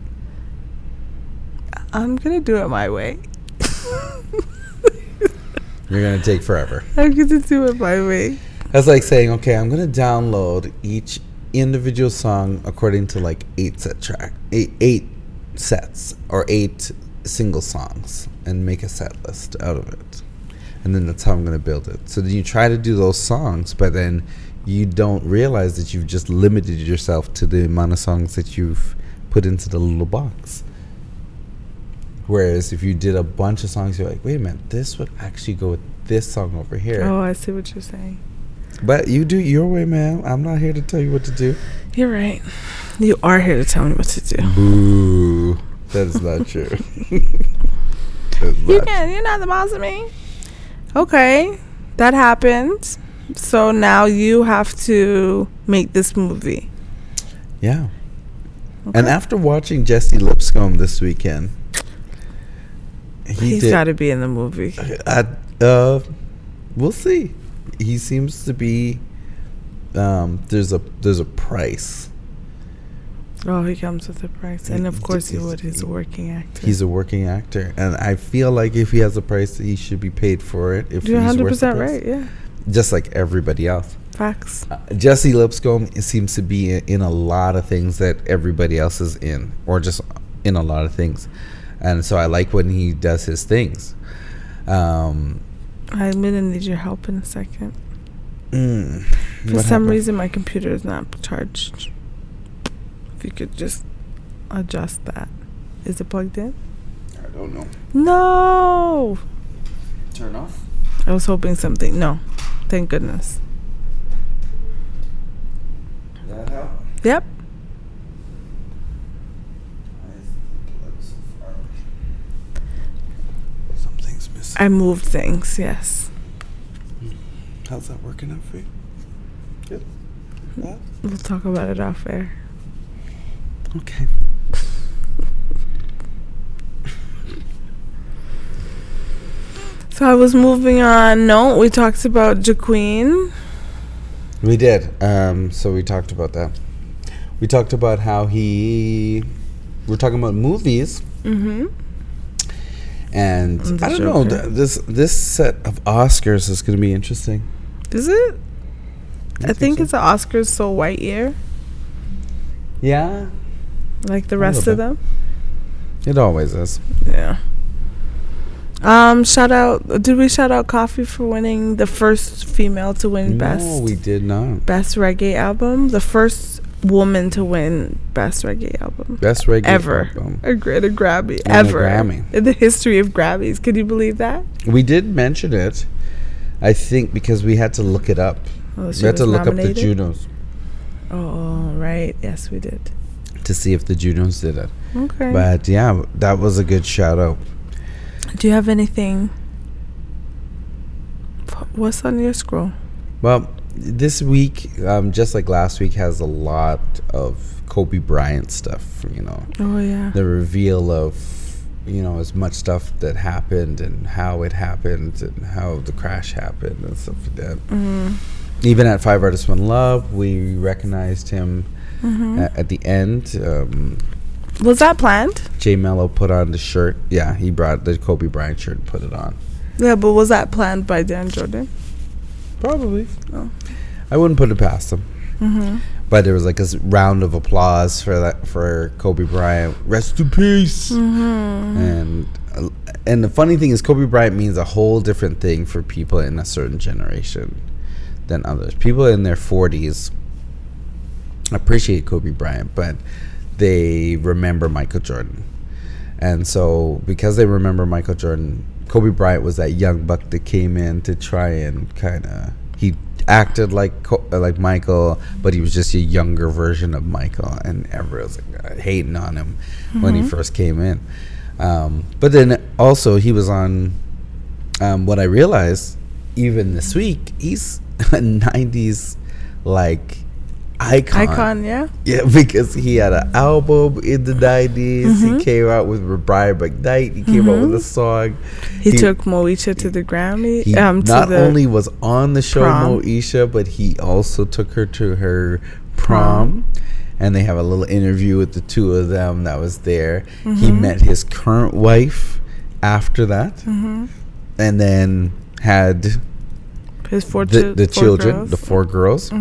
I'm going to do it my way. You're going to take forever. I'm going to do it my way. That's like saying, okay, I'm going to download each individual song according to like 8 sets or 8 single songs and make a set list out of it. And then that's how I'm going to build it. So then you try to do those songs, but then you don't realize that you've just limited yourself to the amount of songs that you've put into the little box. Whereas if you did a bunch of songs, you're like, wait a minute, this would actually go with this song over here. Oh, I see what you're saying. But you do it your way, man. I'm not here to tell you what to do. You're right. You are here to tell me what to do. Boo. That is not true. You're not the boss of me. Okay. That happened. So now you have to make this movie. Yeah. Okay. And after watching Jesse Lipscomb this weekend, he's got to be in the movie. We'll see. He seems to be. There's a price. Oh, he comes with a price, and of course he would. He's a working actor. He's a working actor, and I feel like if he has a price, he should be paid for it. If you're 100% right, yeah. Just like everybody else. Facts. Jesse Lipscomb seems to be in a lot of things that everybody else is in, or just in a lot of things, and so I like when he does his things. I'm gonna need your help in a second. For some reason, my computer is not charged. If you could just adjust that. Is it plugged in? I don't know. No. Turn off. I was hoping something. No. Thank goodness. Does that help? Yep. Something's missing. I moved things, yes. How's that working out for you? Good. Yeah. We'll talk about it off air. Okay. So I was moving on. No, we talked about Jaqueen. We did. So we talked about that. We talked about how we're talking about movies. Mm-hmm. And I don't know. This set of Oscars is going to be interesting. Is it? I think it's an Oscars so white year. Yeah. Like the rest of them. It always is. Yeah. Shout out. Did we shout out Coffee for winning the first female to win No, we did not. best reggae album? The first woman to win best reggae album. Best reggae ever. album. A Grammy. And a Ever. Grammy. In the history of Grammys. Can you believe that? We did mention it, I think, because we had to look it up. Oh, We had to look up the Junos Oh, right. Yes, we did. to see if the Junos did it. Okay. But yeah, that was a good shout out. Do you have anything? What's on your scroll? Well, this week, just like last week, has a lot of Kobe Bryant stuff, you know. Oh, yeah. The reveal of, you know, as much stuff that happened and how it happened and how the crash happened and stuff like that. Mm-hmm. Even at Five Artists One Love, we recognized him at the end. Was that planned? Jay Mello put on the shirt. Yeah, he brought the Kobe Bryant shirt and put it on. Yeah, but was that planned by Dan Jordan? Probably. Oh. I wouldn't put it past him. Mm-hmm. But there was like a round of applause for Kobe Bryant. Rest in peace. Mm-hmm. And the funny thing is, Kobe Bryant means a whole different thing for people in a certain generation than others. People in their 40s appreciate Kobe Bryant, but they remember Michael Jordan. And so because they remember Michael Jordan, Kobe Bryant was that young buck that came in to try and kind of, he acted like Michael, but he was just a younger version of Michael, and everyone was like hating on him when he first came in. But then also he was on what I realized even this week, he's a 90s like icon, yeah. Yeah, because he had an album in the 90s. He came out with Brian McKnight. He came out with a song. He took Moesha to the Grammy. He not only was on the show Moesha, but he also took her to her prom. And they have a little interview with the two of them that was there. He met his current wife after that. And then had his four children, girls. the 4 girls.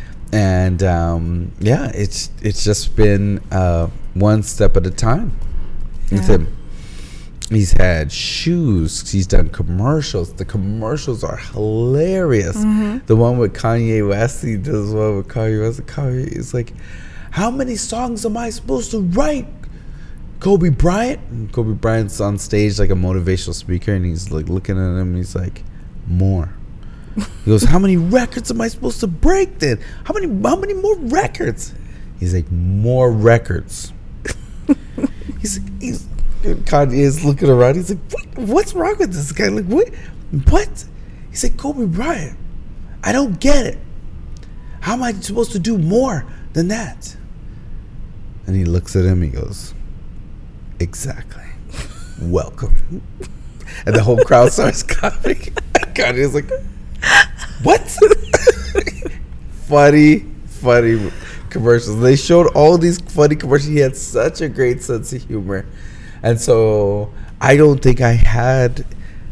And yeah, it's just been one step at a time with him. He's had shoes. He's done commercials. The commercials are hilarious. The one with Kanye West, he does one with Kanye West. Kanye is like, how many songs am I supposed to write, Kobe Bryant? And Kobe Bryant's on stage like a motivational speaker, and he's like looking at him, and he's like, more. He goes, how many records am I supposed to break then? How many more records? He's like, more records. he's Kanye is looking around. He's like, what's wrong with this guy? Like, what? He's like, Kobe Bryant, I don't get it. How am I supposed to do more than that? And he looks at him. He goes, exactly. Welcome. And the whole crowd starts clapping. Kanye's like, what? funny commercials. They showed all these funny commercials. He had such a great sense of humor. And so I don't think I had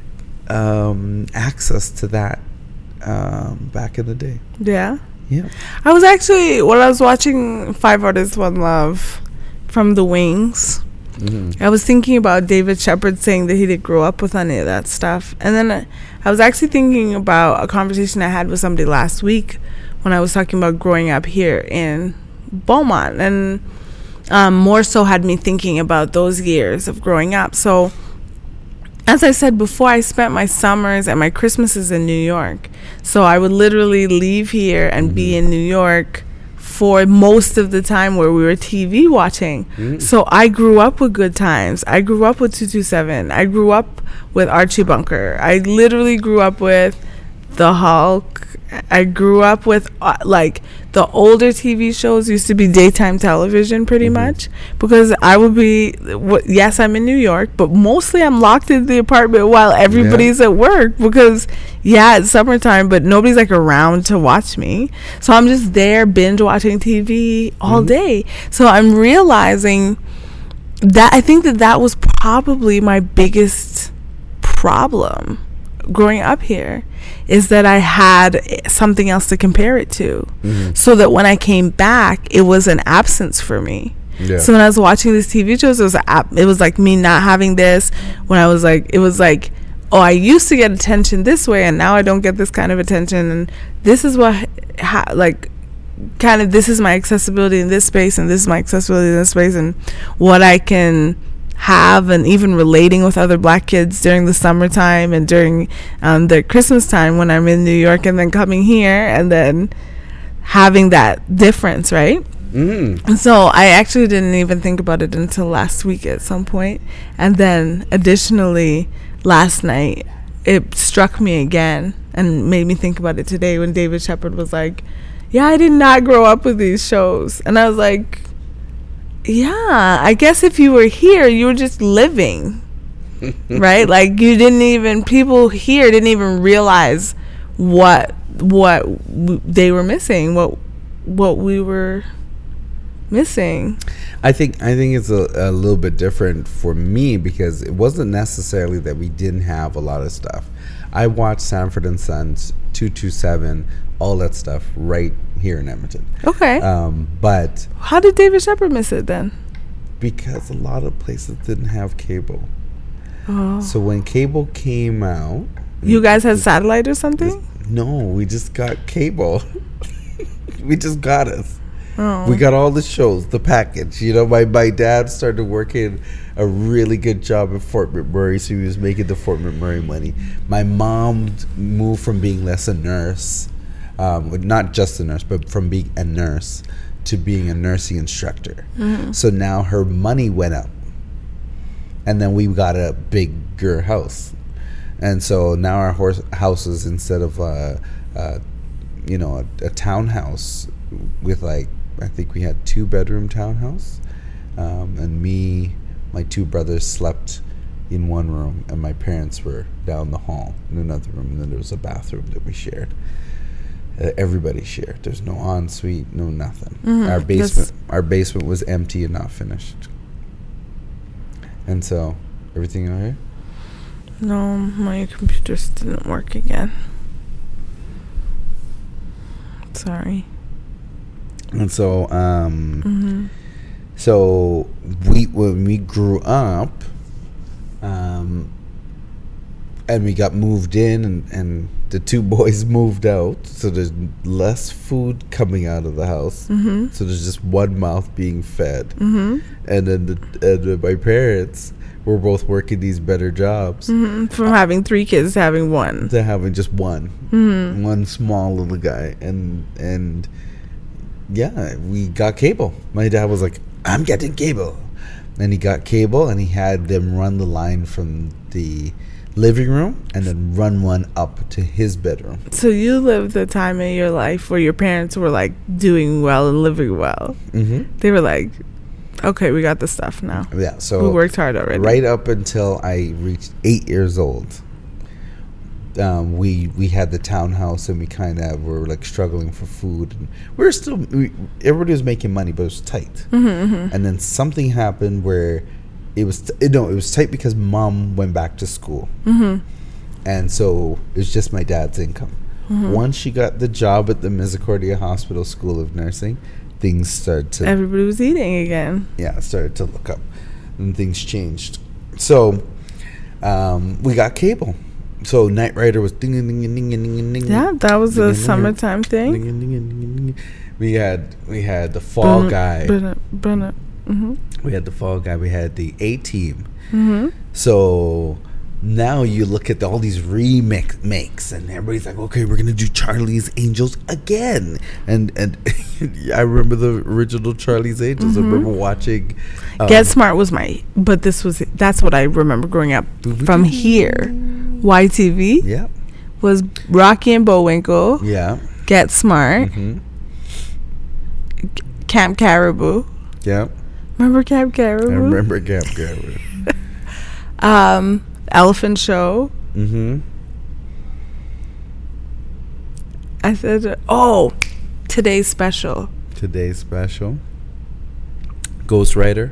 access to that back in the day. Yeah. Yeah. I was actually, when I was watching Five Artists One Love from The Wings, I was thinking about David Shepard saying that he didn't grow up with any of that stuff. And then I was actually thinking about a conversation I had with somebody last week when I was talking about growing up here in Beaumont. And more so had me thinking about those years of growing up. So as I said before, I spent my summers and my Christmases in New York. So I would literally leave here and be in New York for most of the time where we were TV watching. So I grew up with Good Times. I grew up with 227. I grew up with Archie Bunker. I literally grew up with The Hulk. I grew up with like the older TV shows used to be daytime television pretty much, because I would be, yes, I'm in New York, but mostly I'm locked in the apartment while everybody's at work, because it's summertime, but nobody's like around to watch me. So I'm just there binge watching TV all day. So I'm realizing that I think that was probably my biggest problem growing up here, is that I had something else to compare it to, so that when I came back, it was an absence for me. So when I was watching these TV shows, it was like me not having this. When I was like, it was like oh, I used to get attention this way and now I don't get this kind of attention, and this is what like kind of this is my accessibility in this space and this is my accessibility in this space, and what I can have, and even relating with other Black kids during the summertime and during the Christmas time when I'm in New York, and then coming here and then having that difference, right? And so I actually didn't even think about it until last week at some point, and then additionally last night it struck me again and made me think about it today when David Shepard was like, yeah, I did not grow up with these shows. And I was like, yeah, I guess if you were here, you were just living, right? Like you didn't even, people here didn't even realize what they were missing, what we were missing. I think it's a little bit different for me, because it wasn't necessarily that we didn't have a lot of stuff. I watched Sanford and Sons, 227, all that stuff right here in Edmonton. Okay. But how did David Shepard miss it then? Because a lot of places didn't have cable. Oh. So when cable came out, you guys had satellite or something? No, we just got cable. We just got us. Oh. We got all the shows, the package. You know, my dad started working a really good job at Fort McMurray, so he was making the Fort McMurray money. My mom moved from being less a nurse, not just a nurse, but from being a nurse to being a nursing instructor. So now her money went up. And then we got a bigger house. And so now our houses, instead of a townhouse with, like, I think we had 2-bedroom townhouse, and my 2 brothers slept in one room, and my parents were down the hall in another room, and then there was a bathroom that we shared. Everybody shared. There's no ensuite, no nothing. Our basement was empty and not finished. And so, everything all right? No, my computer didn't work again. Sorry. And so, so when we grew up, and we got moved in, and the 2 boys moved out, so there's less food coming out of the house. So there's just one mouth being fed. And then my parents were both working these better jobs. From having 3 kids to having 1. To having just one. One small little guy. And yeah, we got cable. My dad was like, I'm getting cable. And he got cable, and he had them run the line from the living room and then run one up to his bedroom. So you lived the time in your life where your parents were like doing well and living well. They were like, okay, we got the stuff now. Yeah, so we worked hard already. Right up until I reached 8 years old, we had the townhouse, and we kind of were like struggling for food. And everybody was making money, but it was tight. And then something happened where it was tight because Mom went back to school, and so it was just my dad's income. Once she got the job at the Misericordia Hospital School of Nursing, things started to... Everybody was eating again. Yeah, started to look up, and things changed. So we got cable. So Knight Rider was ding ding ding ding ding ding. Yeah, that was a summertime thing. We had the Fall Guy. We had the Fall Guy. We had the A-Team. So now you look at all these remakes, and everybody's like, okay, we're gonna do Charlie's Angels again. And I remember the original Charlie's Angels. I remember watching Get Smart was that's what I remember growing up from here. YTV. Yeah. Was Rocky and Bullwinkle. Yeah. Get Smart. Camp Caribou. Yeah. Remember Camp Caribou? I remember Camp Caribou. Elephant Show. I said, Today's Special. Ghost Rider.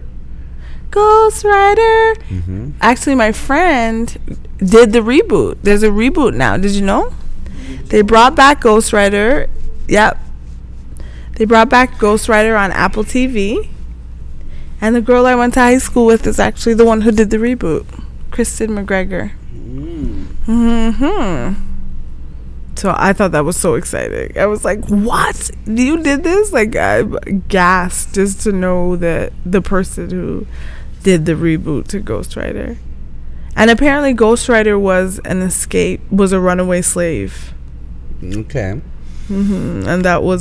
Actually, my friend did the reboot. There's a reboot now. Did you know? They brought back Ghost Rider. Yep. They brought back Ghost Rider on Apple TV. And the girl I went to high school with is actually the one who did the reboot. Kristen McGregor. So I thought that was so exciting. I was like, what? You did this? Like, I'm gassed just to know that the person who did the reboot to Ghost Rider. And apparently Ghost Rider was a runaway slave. Okay. And that was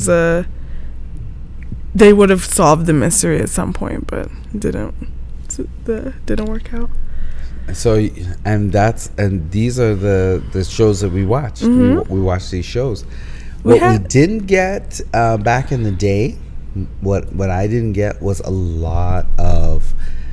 they would have solved the mystery at some point, but didn't work out. So and these are the shows that we watched. We watched these shows. What we didn't get back in the day, what I didn't get was a lot of.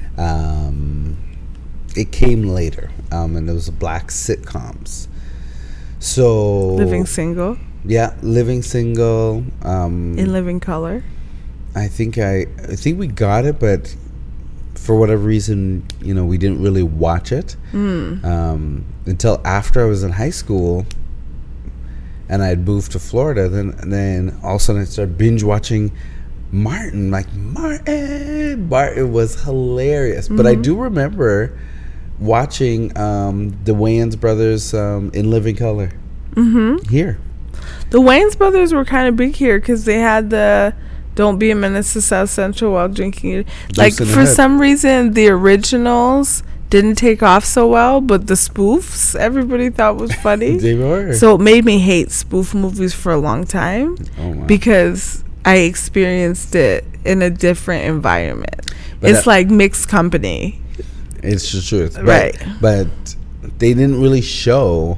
It came later, and it was black sitcoms. So Living Single. Yeah, Living Single. In Living Color. I think we got it, but for whatever reason, we didn't really watch it until after I was in high school, and I had moved to Florida. Then all of a sudden I started binge watching Martin. Martin was hilarious. But I do remember watching the Wayans brothers in Living Color here. The Wayans brothers were kind of big here because they had the Don't Be a Menace to South Central while drinking. Like, for some reason, the originals didn't take off so well, but the spoofs everybody thought was funny. They were. So it made me hate spoof movies for a long time because I experienced it in a different environment. But it's like Mixed Company. It's the truth. Right. But they didn't really show,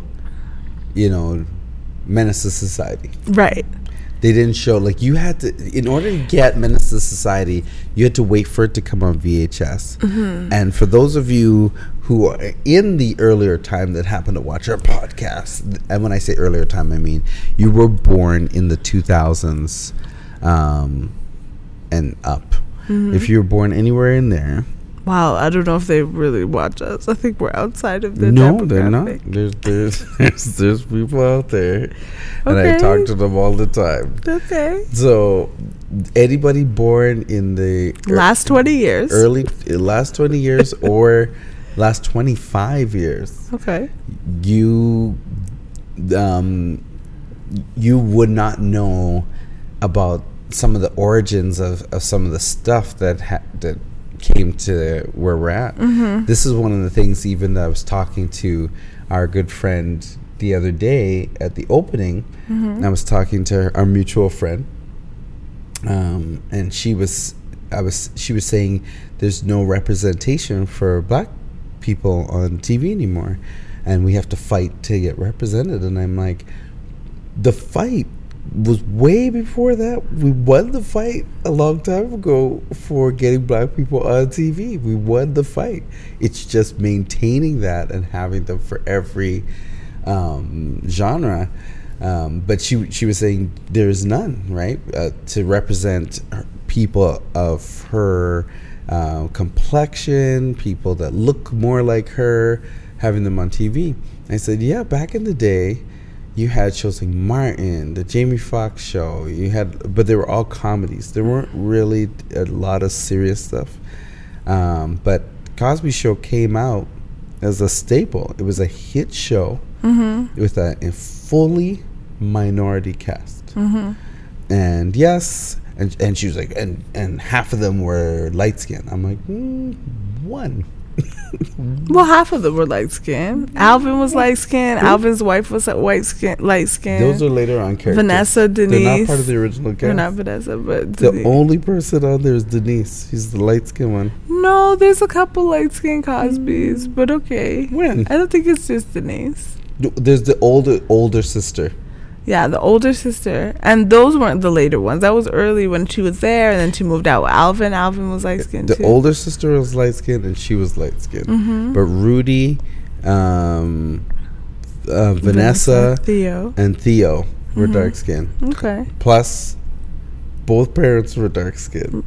Menace to Society. Right. They didn't show, like, you had to, in order to get Menace to Society, you had to wait for it to come on VHS. And for those of you who are in the earlier time that happen to watch our podcast, and when I say earlier time, I mean you were born in the 2000s and up. If you were born anywhere in there. Wow, I don't know if they really watch us. I think we're outside of their No, they're not. There's people out there, and I talk to them all the time. Okay. So, anybody born in the last 20 years, last 20 years, or last 25 years, okay, you would not know about some of the origins of some of the stuff that came to where we're at. This is one of the things even that I was talking to our good friend the other day at the opening. I was talking to our mutual friend, and she was saying there's no representation for black people on TV anymore, and we have to fight to get represented. And I'm like, the fight was way before that. We won the fight a long time ago for getting black people on TV. We won the fight. It's just maintaining that and having them for every genre. But she was saying there's none, right, to represent people of her complexion, people that look more like her, having them on TV. I said, yeah, back in the day, you had shows like Martin, the Jamie Foxx show. But they were all comedies. There weren't really a lot of serious stuff. But Cosby Show came out as a staple. It was a hit show with a fully minority cast. And yes, and she was like, and half of them were light skinned. I'm like, one. Well, half of them were light skinned. Alvin was light skinned. Alvin's wife was light skinned. Those are later on characters. Vanessa, Denise. They're not part of the original cast. They're not Vanessa, but the only person on there is Denise. She's the light skinned one. No, there's a couple light skinned Cosbys, but okay. When? I don't think it's just Denise. There's the older sister. Yeah, the older sister. And those weren't the later ones. That was early when she was there, and then she moved out with Alvin. Alvin was light-skinned, too. The older sister was light-skinned, and she was light-skinned. But Rudy, Vanessa, and Theo were dark-skinned. Okay. Plus, both parents were dark-skinned.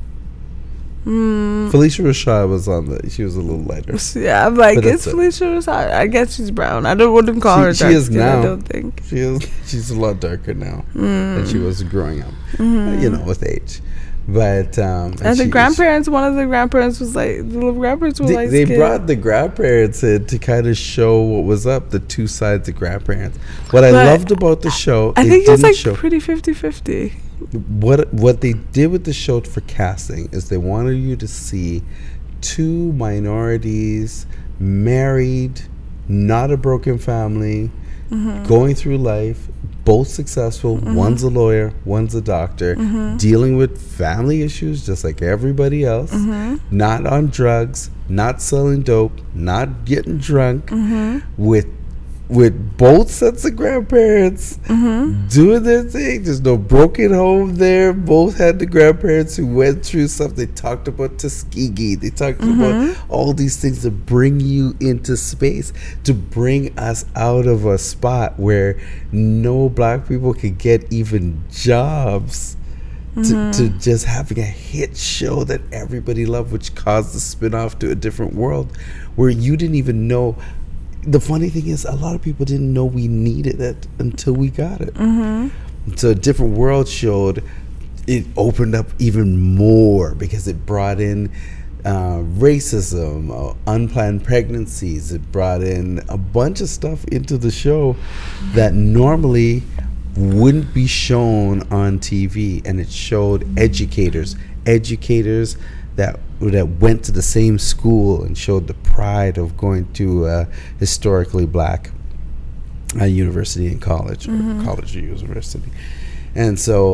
Felicia Rashad was she was a little lighter. Yeah, I'm like, it's Felicia Rashad. I guess she's brown. I wouldn't call her dark. She is now. I don't think. She's a lot darker now than she was growing up, with age. But and the grandparents, one of the grandparents was like, the little grandparents were like, they brought the grandparents in to kind of show what was up, the two sides of grandparents. What I loved about the show, I think it was like pretty 50-50. What they did with the show for casting is they wanted you to see two minorities, married, not a broken family, going through life, both successful. One's a lawyer, one's a doctor, dealing with family issues just like everybody else, not on drugs, not selling dope, not getting drunk, with both sets of grandparents doing their thing. There's no broken home there. Both had the grandparents who went through stuff. They talked about Tuskegee. They talked about all these things to bring you into space, to bring us out of a spot where no black people could get even jobs. To just having a hit show that everybody loved, which caused the spin-off to a different world where you didn't even know. The funny thing is, a lot of people didn't know we needed it until we got it. So a different world showed, it opened up even more because it brought in racism, unplanned pregnancies. It brought in a bunch of stuff into the show that normally wouldn't be shown on TV. And it showed educators that went to the same school and showed the pride of going to a historically black university and college, or college or university. And so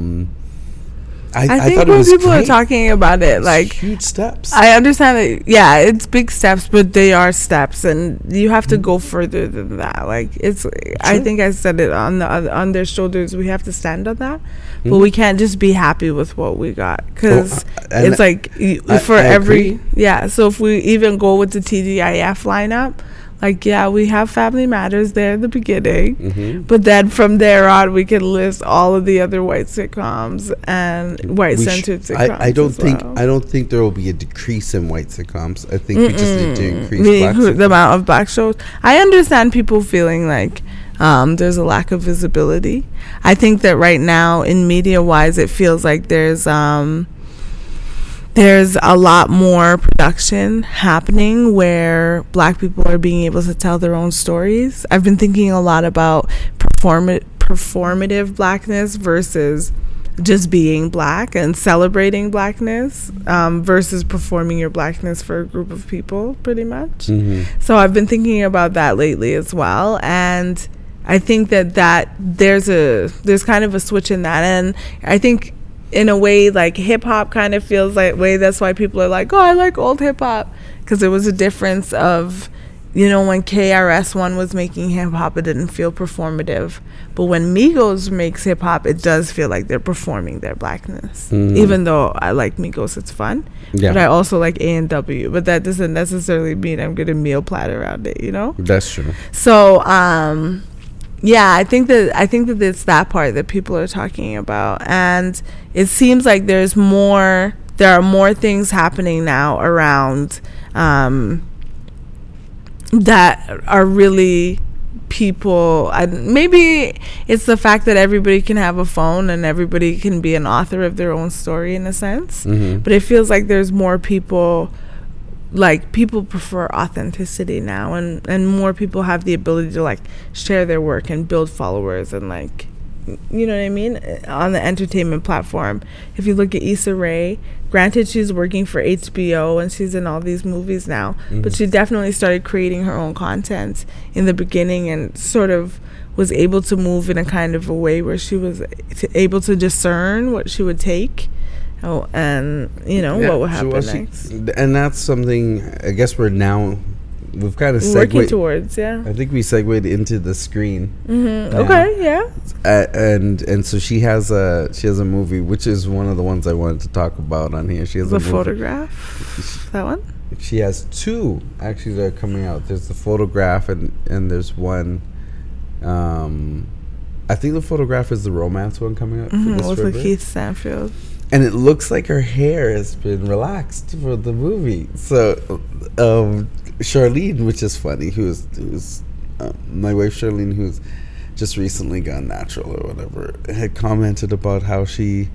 I think thought it when was people great. are talking about it, like, huge steps. I understand that, yeah, it's big steps, but they are steps, and you have to go further than that. Like, it's, I think I said it on their shoulders. We have to stand on that, but we can't just be happy with what we got, because it's like for every So if we even go with the TGIF lineup, like, yeah, we have Family Matters there in the beginning, but then from there on, we can list all of the other white sitcoms and white-centered sitcoms. I don't think there will be a decrease in white sitcoms. I think we just need to increase black the sitcoms. amount of black shows. I understand people feeling like there's a lack of visibility. I think that right now, in media-wise, it feels like there's a lot more production happening where black people are being able to tell their own stories. I've been thinking a lot about performative blackness versus just being black and celebrating blackness versus performing your blackness for a group of people, pretty much. So I've been thinking about that lately as well, and I think that there's kind of a switch in that, and I think in a way, like, hip-hop kind of feels like way. That's why people are like, oh, I like old hip-hop, because there was a difference of, you know, when KRS-One was making hip-hop, it didn't feel performative, but when Migos makes hip-hop, it does feel like they're performing their blackness. Even though I like Migos, it's fun, but I also like A&W, but that doesn't necessarily mean I'm gonna meal plan around it, you know. That's true. So yeah, I think that it's that part that people are talking about, and it seems like there are more things happening now around that are really people. Maybe it's the fact that everybody can have a phone and everybody can be an author of their own story in a sense, but it feels like there's more people. Like, people prefer authenticity now, and more people have the ability to, like, share their work and build followers, and, like, you know what I mean, on the entertainment platform. If you look at Issa Rae, granted she's working for HBO and she's in all these movies now, but she definitely started creating her own content in the beginning and sort of was able to move in a kind of a way where she was able to discern what she would take. Oh, and you know what will happen next. And that's something I guess we've kind of working towards. Yeah, I think we segued into the screen. Okay, yeah. And so she has a movie, which is one of the ones I wanted to talk about on here. She has The Photograph. That one. She has two actually that are coming out. There's The Photograph and there's one. I think The Photograph is the romance one coming out. With Keith Stanfield. And it looks like her hair has been relaxed for the movie. So, Charlene, which is funny, who's my wife Charlene, who's just recently gone natural or whatever, had commented about how she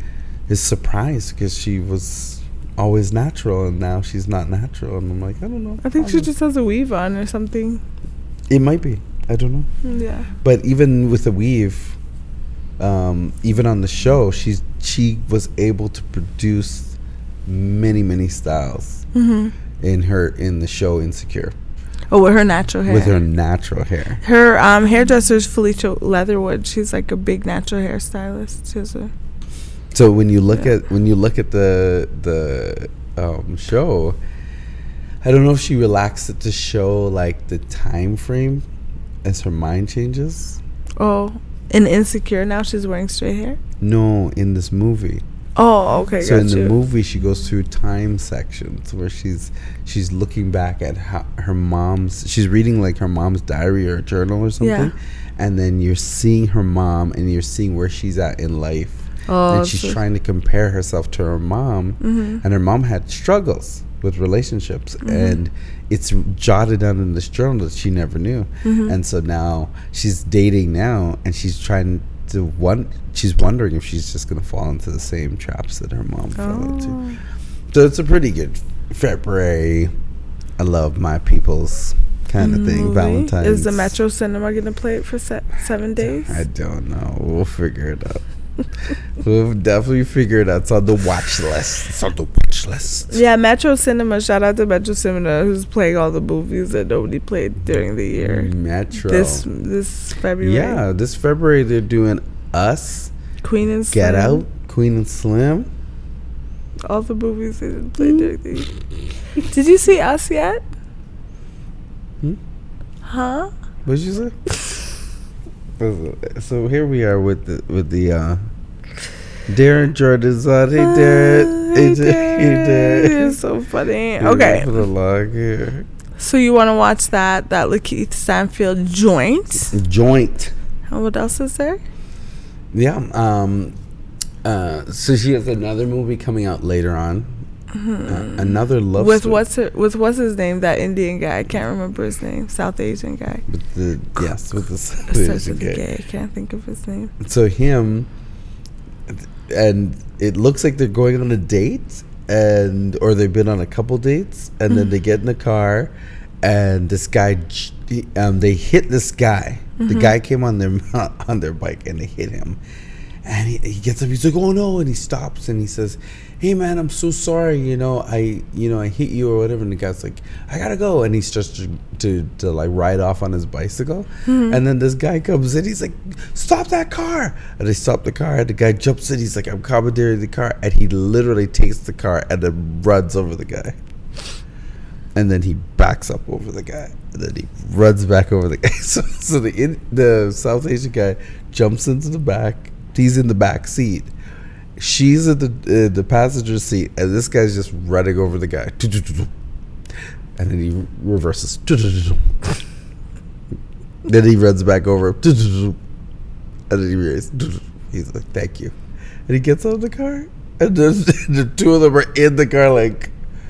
is surprised because she was always natural and now she's not natural, and I'm like, I don't know. I think she just has a weave on or something. It might be. I don't know. Yeah. But even with the weave, even on the show, she was able to produce many styles in the show Insecure. Oh, with her natural hair. With her natural hair. Her hairdresser is Felicia Leatherwood. She's like a big natural hairstylist. She has a. So when you look at the show, I don't know if she relaxed it to show like the time frame as her mind changes. Oh, in Insecure now she's wearing straight hair? No, in this movie. Oh, okay. So in the movie, she goes through time sections where she's looking back at how her mom's. She's reading like her mom's diary or journal or something, and then you're seeing her mom and you're seeing where she's at in life. Oh, and she's trying to compare herself to her mom, and her mom had struggles with relationships, and it's jotted down in this journal that she never knew. And so now she's dating now, and she's trying to she's wondering if she's just gonna fall into the same traps that her mom fell into. So it's a pretty good February, I love my people's kind of thing. Valentine's. Is the Metro Cinema gonna play it for 7 days? I don't know. We'll figure it out. We'll definitely figure it out. It's on the watch list. It's on the watch list. Yeah, Metro Cinema. Shout out to Metro Cinema, who's playing all the movies that nobody played during the year. Metro. This February. Yeah, this February they're doing Us, Queen and Slim. Get Out, Queen and Slim. All the movies they didn't play during the year. Did you see Us yet? Huh? What'd you say? So here we are with the Darren Jordan's on. Hey Darren. Hey Darren. You're so funny. Okay. Put a log here. So you want to watch that Lakeith Stanfield joint? And what else is there? Yeah. So she has another movie coming out later on. Another love with story. what's his name? That Indian guy. I can't remember his name. South Asian guy. With the South Asian guy. I can't think of his name. So him, and it looks like they're going on a date, or they've been on a couple dates, and then they get in the car, and this guy, they hit this guy. The guy came on their bike, and they hit him. And he gets up, he's like, oh no, and he stops and he says, hey man, I'm so sorry, I hit you or whatever. And the guy's like, I gotta go, and he starts to like ride off on his bicycle. And then this guy comes in, he's like, stop that car. And they stop the car, and the guy jumps in, he's like, I'm commandeering the car, and he literally takes the car and then runs over the guy. And then he backs up over the guy, and then he runs back over the guy. So the South Asian guy jumps into the back. He's in the back seat. She's at the passenger seat, and this guy's just running over the guy. And then he reverses. Then he runs back over. And then he realizes. He's like, thank you. And he gets out of the car, and then the two of them are in the car like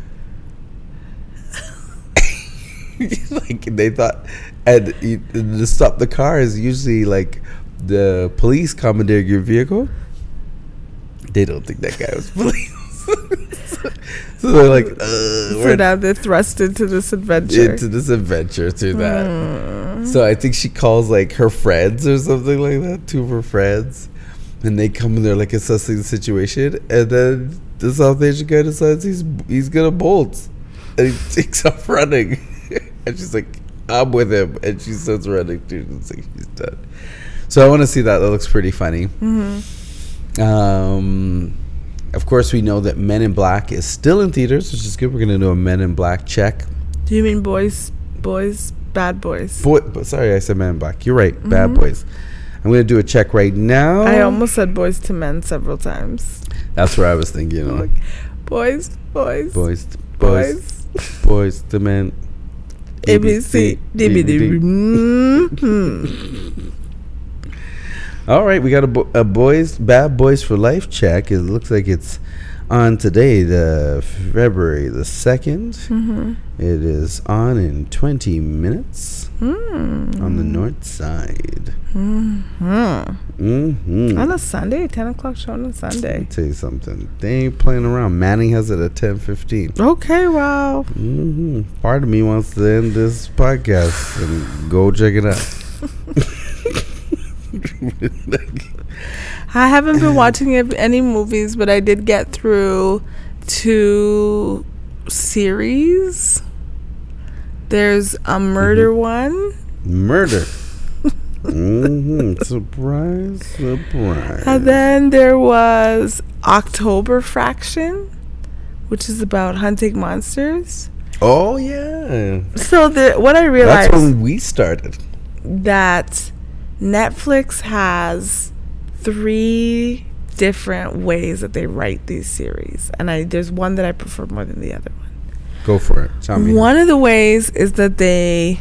they thought. And to stop the car is usually like the police commandeering your vehicle. They don't think that guy was police. So they're like, so now they're thrust into this adventure through that. So I think she calls like her friends or something like that, two of her friends, and they come and they're like assessing the situation, and then the South Asian guy decides he's gonna bolt, and he takes off running. And she's like, I'm with him, and she starts running too. It's like she's done. So I want to see that. That looks pretty funny. Of course, we know that Men in Black is still in theaters, which is good. We're gonna do a Men in Black check. Do you mean Bad Boys? Sorry, I said Men in Black. You're right, Bad Boys. I'm gonna do a check right now. I almost said Boys to Men several times. That's where I was thinking. Like, boys to Men. ABC. All right, we got a Bad Boys for Life check. It looks like it's On today, the February the 2nd, it is on in 20 minutes on the north side. On a Sunday, 10 o'clock show on a Sunday. Let me tell you something. They ain't playing around. Manning has it at 10:15. Okay, wow. Part of me wants to end this podcast and go check it out. I haven't been watching any movies, but I did get through 2 series. There's a murder one. Murder. Surprise, surprise. And then there was October Fraction, which is about hunting monsters. Oh, yeah. So what I realized... That's when we started. That Netflix has 3 different ways that they write these series. And there's one that I prefer more than the other one. Go for it. Tell me. One of the ways is that they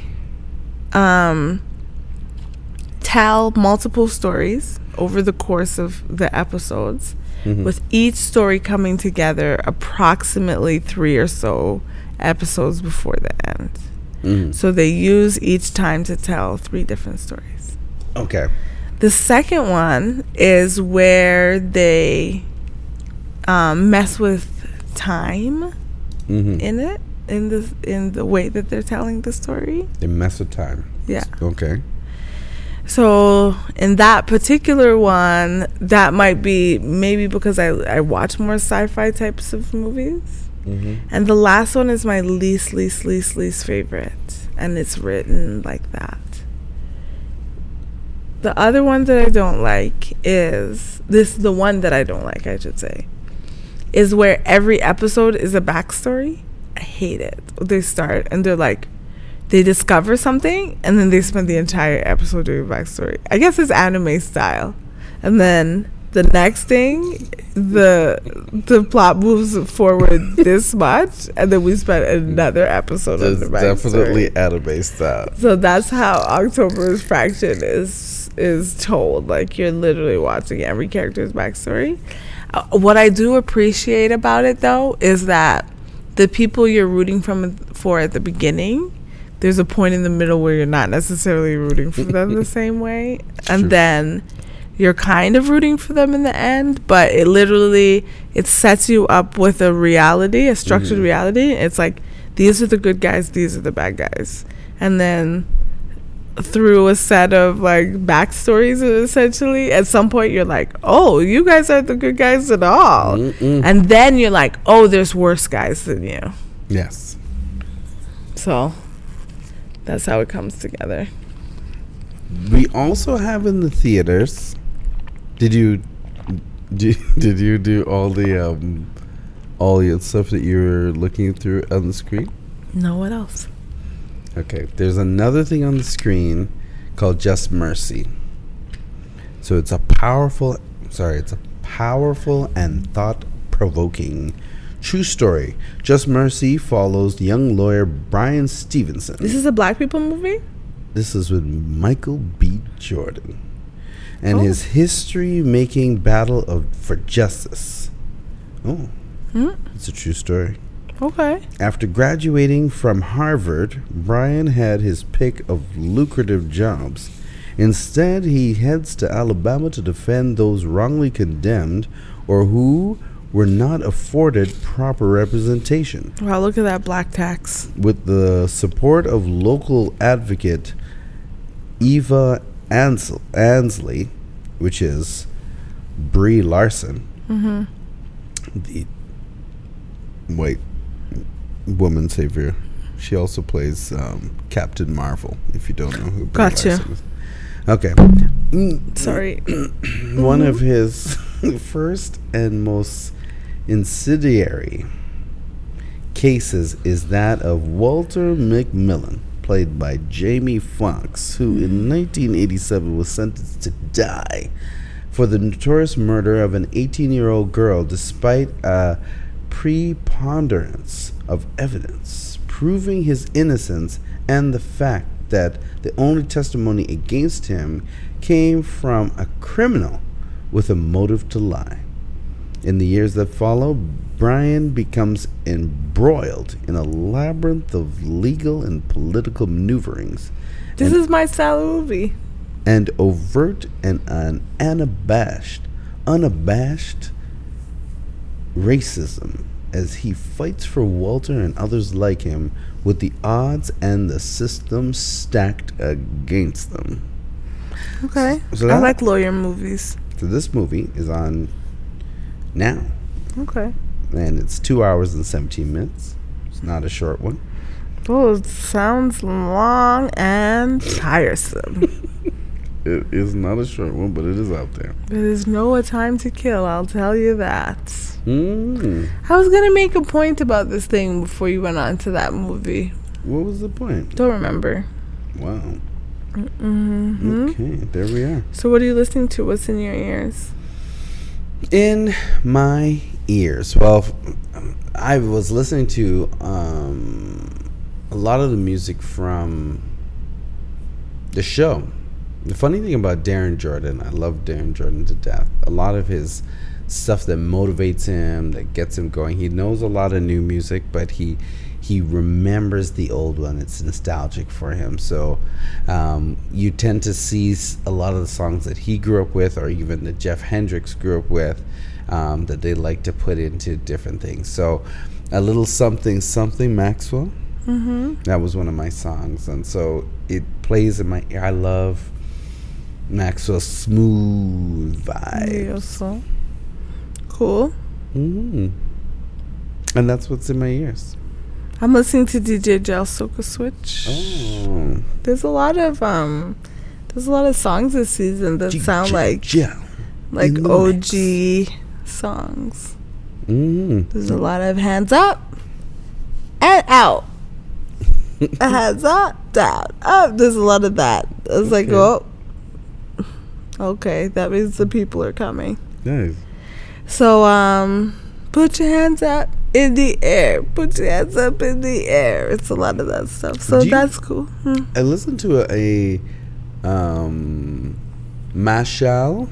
tell multiple stories over the course of the episodes, with each story coming together approximately 3 or so episodes before the end. So they use each time to tell 3 different stories. Okay. The second one is where they mess with time in it, in the way that they're telling the story. They mess with time. Yeah. Okay. So in that particular one, that might be maybe because I watch more sci-fi types of movies. And the last one is my least favorite, and it's written like that. The other one that I don't like is the one that I don't like, I should say, is where every episode is a backstory. I hate it. They start and they're like, they discover something and then they spend the entire episode doing backstory. I guess it's anime style. And then the next thing, the plot moves forward this much, and then we spent another episode on the backstory. Definitely anime style. So that's how October's Fraction is told. Like, you're literally watching every character's backstory. What I do appreciate about it, though, is that the people you're rooting for at the beginning, there's a point in the middle where you're not necessarily rooting for them the same way, and then you're kind of rooting for them in the end, but it sets you up with a reality, a structured reality. It's like, these are the good guys, these are the bad guys. And then through a set of like backstories, essentially, at some point you're like, oh, you guys aren't the good guys at all. And then you're like, oh, there's worse guys than you. Yes. So that's how it comes together. We also have in the theaters. Did you do all the stuff that you were looking through on the screen? No, what else? Okay, there's another thing on the screen called Just Mercy. So it's a powerful and thought-provoking true story. Just Mercy follows young lawyer Brian Stevenson. This is a Black people movie? This is with Michael B. Jordan and his history-making battle for justice. It's a true story. Okay. After graduating from Harvard, Brian had his pick of lucrative jobs. Instead, he heads to Alabama to defend those wrongly condemned or who were not afforded proper representation. Wow, look at that black tax. With the support of local advocate Eva Ansley, which is Brie Larson, the white woman savior. She also plays Captain Marvel, if you don't know who Brie Larson is. Okay. Sorry. One of his first and most incendiary cases is that of Walter McMillan, played by Jamie Foxx, who in 1987 was sentenced to die for the notorious murder of an 18-year-old girl despite a preponderance of evidence proving his innocence and the fact that the only testimony against him came from a criminal with a motive to lie. In the years that follow, Brian becomes embroiled in a labyrinth of legal and political maneuverings. This is my style of movie. And overt and unabashed racism as he fights for Walter and others like him with the odds and the system stacked against them. Okay. So I like lawyer movies. So this movie is on now. Okay. And it's 2 hours and 17 minutes. It's not a short one. Oh, it sounds long and tiresome. It is not a short one, but it is out there. There's no time to kill, I'll tell you that. Mm. I was going to make a point about this thing before you went on to that movie. What was the point? Don't remember. Wow. Mm-hmm. Okay, there we are. So what are you listening to? What's in your ears? In my ears. Well, I was listening to a lot of the music from the show. The funny thing about Darren Jordan, I love Darren Jordan to death. A lot of his stuff that motivates him, that gets him going. He knows a lot of new music, but he remembers the old one. It's nostalgic for him. So you tend to see a lot of the songs that he grew up with, or even that Jeff Hendricks grew up with, that they like to put into different things. So a little something Maxwell. Mm-hmm. That was one of my songs, and so it plays in my ear. I love Maxwell's smooth vibes. Yeah, so cool. Mm-hmm. And that's what's in my ears. I'm listening to DJ Gel Soca Switch. Oh. There's a lot of songs this season that sound like OG songs. Mm-hmm. There's a lot of hands up and out. Hands up, down, up. There's a lot of that. I was like, oh, okay, that means the people are coming. Nice. So, put your hands up in the air. Put your hands up in the air. It's a lot of that stuff. So that's cool. I listened to a Mashal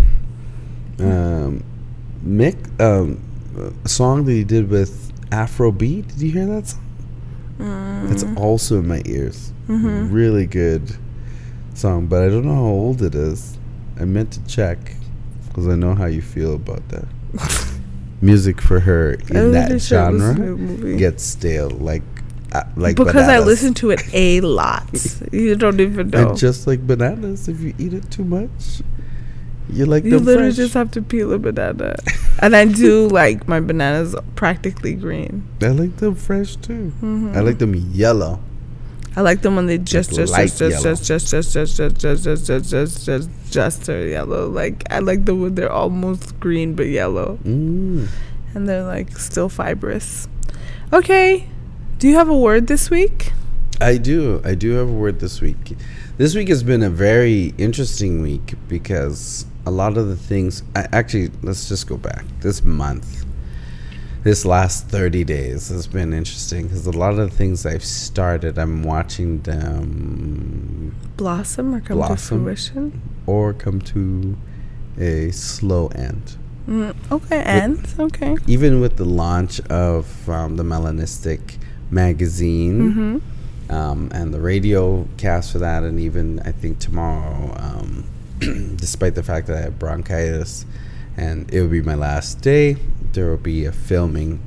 Mick song that he did with Afrobeat. Did you hear that song? It's also in my ears. Mm-hmm. Really good song, but I don't know how old it is. I meant to check because I know how you feel about that. Music for her in that genre gets stale, like because bananas. I listen to it a lot. You don't even know. And just like bananas, if you eat it too much, you literally fresh. Just have to peel a banana. And I do like my bananas practically green. I like them fresh too. Mm-hmm. I like them yellow. I like them when they just are yellow. Like I like them when they're almost green but yellow. And they're like still fibrous. Okay. Do you have a word this week? I do have a word this week. This week has been a very interesting week because a lot of the things... let's just go back. This month, this last 30 days has been interesting because a lot of the things I've started, I'm watching them... blossom or come to fruition? Or come to a slow end. Okay. Even with the launch of the Melanistic magazine... and the radio cast for that, and even I think tomorrow, despite the fact that I have bronchitis and it will be my last day, there will be a filming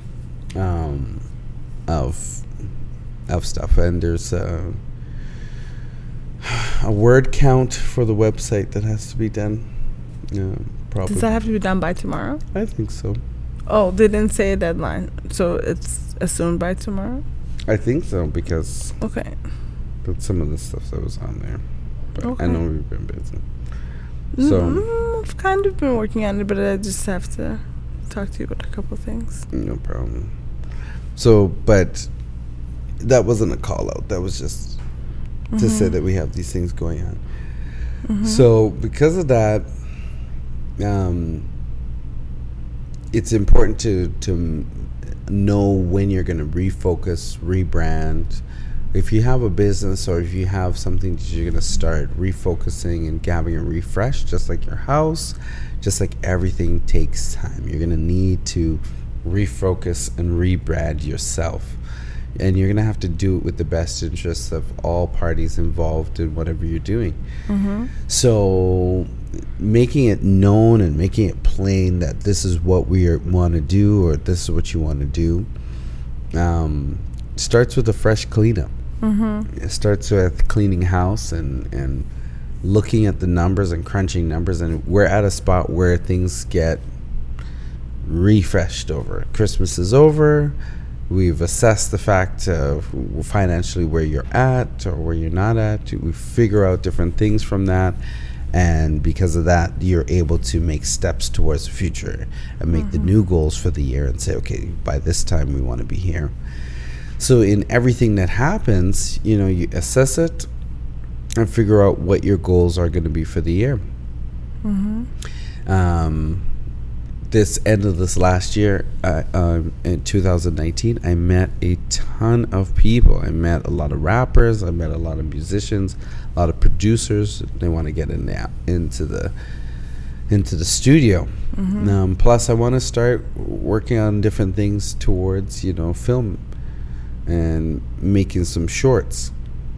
of stuff, and there's a word count for the website that has to be done. Probably. Does that have to be done by tomorrow? I think so. Oh, they didn't say a deadline, so it's assumed by tomorrow? I think so, because that's some of the stuff that was on there. But I know we've been busy. So I've kind of been working on it, but I just have to talk to you about a couple things. No problem. So, but that wasn't a call out. That was just to say that we have these things going on. So because of that, it's important to know when you're going to refocus, rebrand, if you have a business or if you have something that you're going to start refocusing and having a refresh, just like your house, just like everything takes time. You're going to need to refocus and rebrand yourself. And you're going to have to do it with the best interests of all parties involved in whatever you're doing. So making it known and making it plain that this is what we want to do, or this is what you want to do, starts with a fresh cleanup. It starts with cleaning house and looking at the numbers and crunching numbers. And we're at a spot where things get refreshed over. Christmas is over. We've assessed the fact of financially where you're at or where you're not at. We figure out different things from that. And because of that, you're able to make steps towards the future and make the new goals for the year and say, okay, by this time we want to be here. So in everything that happens, you assess it and figure out what your goals are going to be for the year. This end of this last year, in 2019, I met a ton of people. I met a lot of rappers. I met a lot of musicians, a lot of producers. They want to get into the studio. Plus, I want to start working on different things towards film and making some shorts.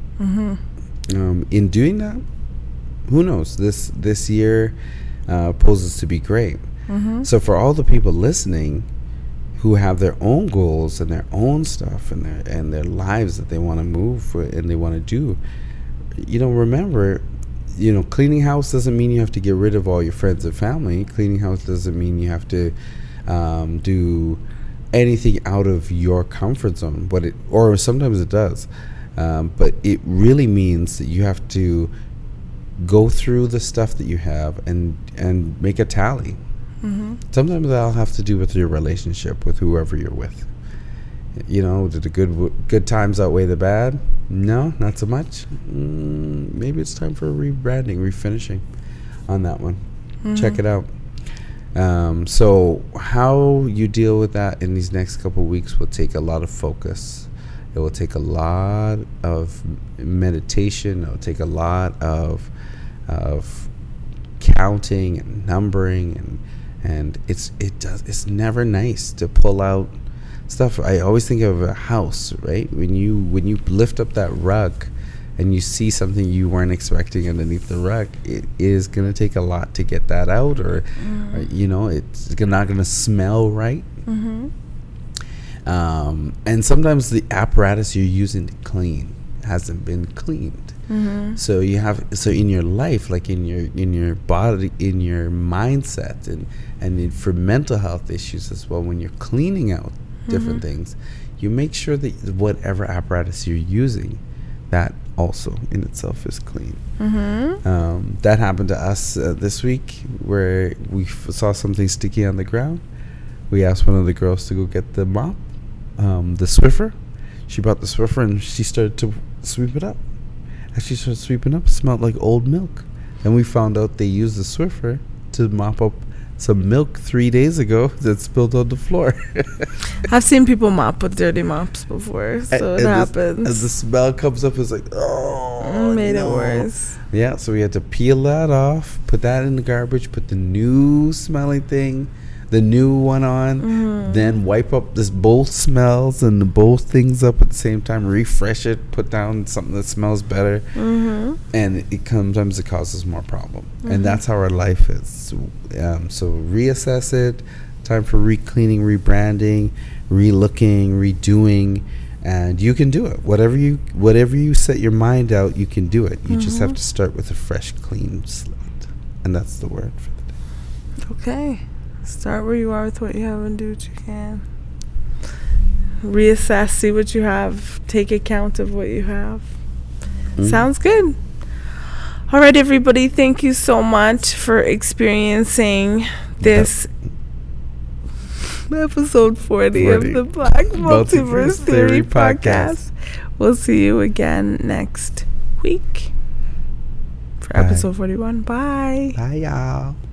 In doing that, who knows? This year poses to be great. So for all the people listening who have their own goals and their own stuff and their lives that they want to move and they want to do, remember, cleaning house doesn't mean you have to get rid of all your friends and family. Cleaning house doesn't mean you have to do anything out of your comfort zone, or sometimes it does, but it really means that you have to go through the stuff that you have and make a tally. Sometimes that'll have to do with your relationship with whoever you're with. Did the good times outweigh the bad? No, not so much. Maybe it's time for a rebranding, refinishing on that one. Check it out. So how you deal with that in these next couple of weeks will take a lot of focus. It will take a lot of meditation. It will take a lot of counting and numbering, and it's never nice to pull out stuff. I always think of a house, right? When you lift up that rug and you see something you weren't expecting underneath the rug, it is going to take a lot to get that out, or it's not going to smell right. And sometimes the apparatus you're using to clean hasn't been cleaned. So in your life, like in your body, in your mindset, and for mental health issues as well, when you're cleaning out different things, you make sure that whatever apparatus you're using, that also in itself is clean. That happened to us this week, where we saw something sticky on the ground. We asked one of the girls to go get the mop, the Swiffer. She brought the Swiffer and she started to sweep it up. As she started sweeping up, it smelled like old milk. And we found out they used the Swiffer to mop up some milk 3 days ago that spilled on the floor. I've seen people mop with dirty mops before, so it happens. As the smell comes up, it's like, oh, made it worse. Yeah, so we had to peel that off, put that in the garbage, put the new smelling thing, the new one on, then wipe up both smells and both things up at the same time, refresh it, put down something that smells better, and sometimes it causes more problem. And that's how our life is. So reassess it, time for re-cleaning, rebranding, re-looking, redoing, and you can do it. Whatever you set your mind out, you can do it. You just have to start with a fresh, clean slate. And that's the word for the day. Okay. Start where you are with what you have and do what you can. Reassess, see what you have, take account of what you have. Sounds good. All right, everybody, thank you so much for experiencing this episode 40 of the Black Multiverse Theory Podcast. We'll see you again next week for episode 41. Bye. Bye, y'all.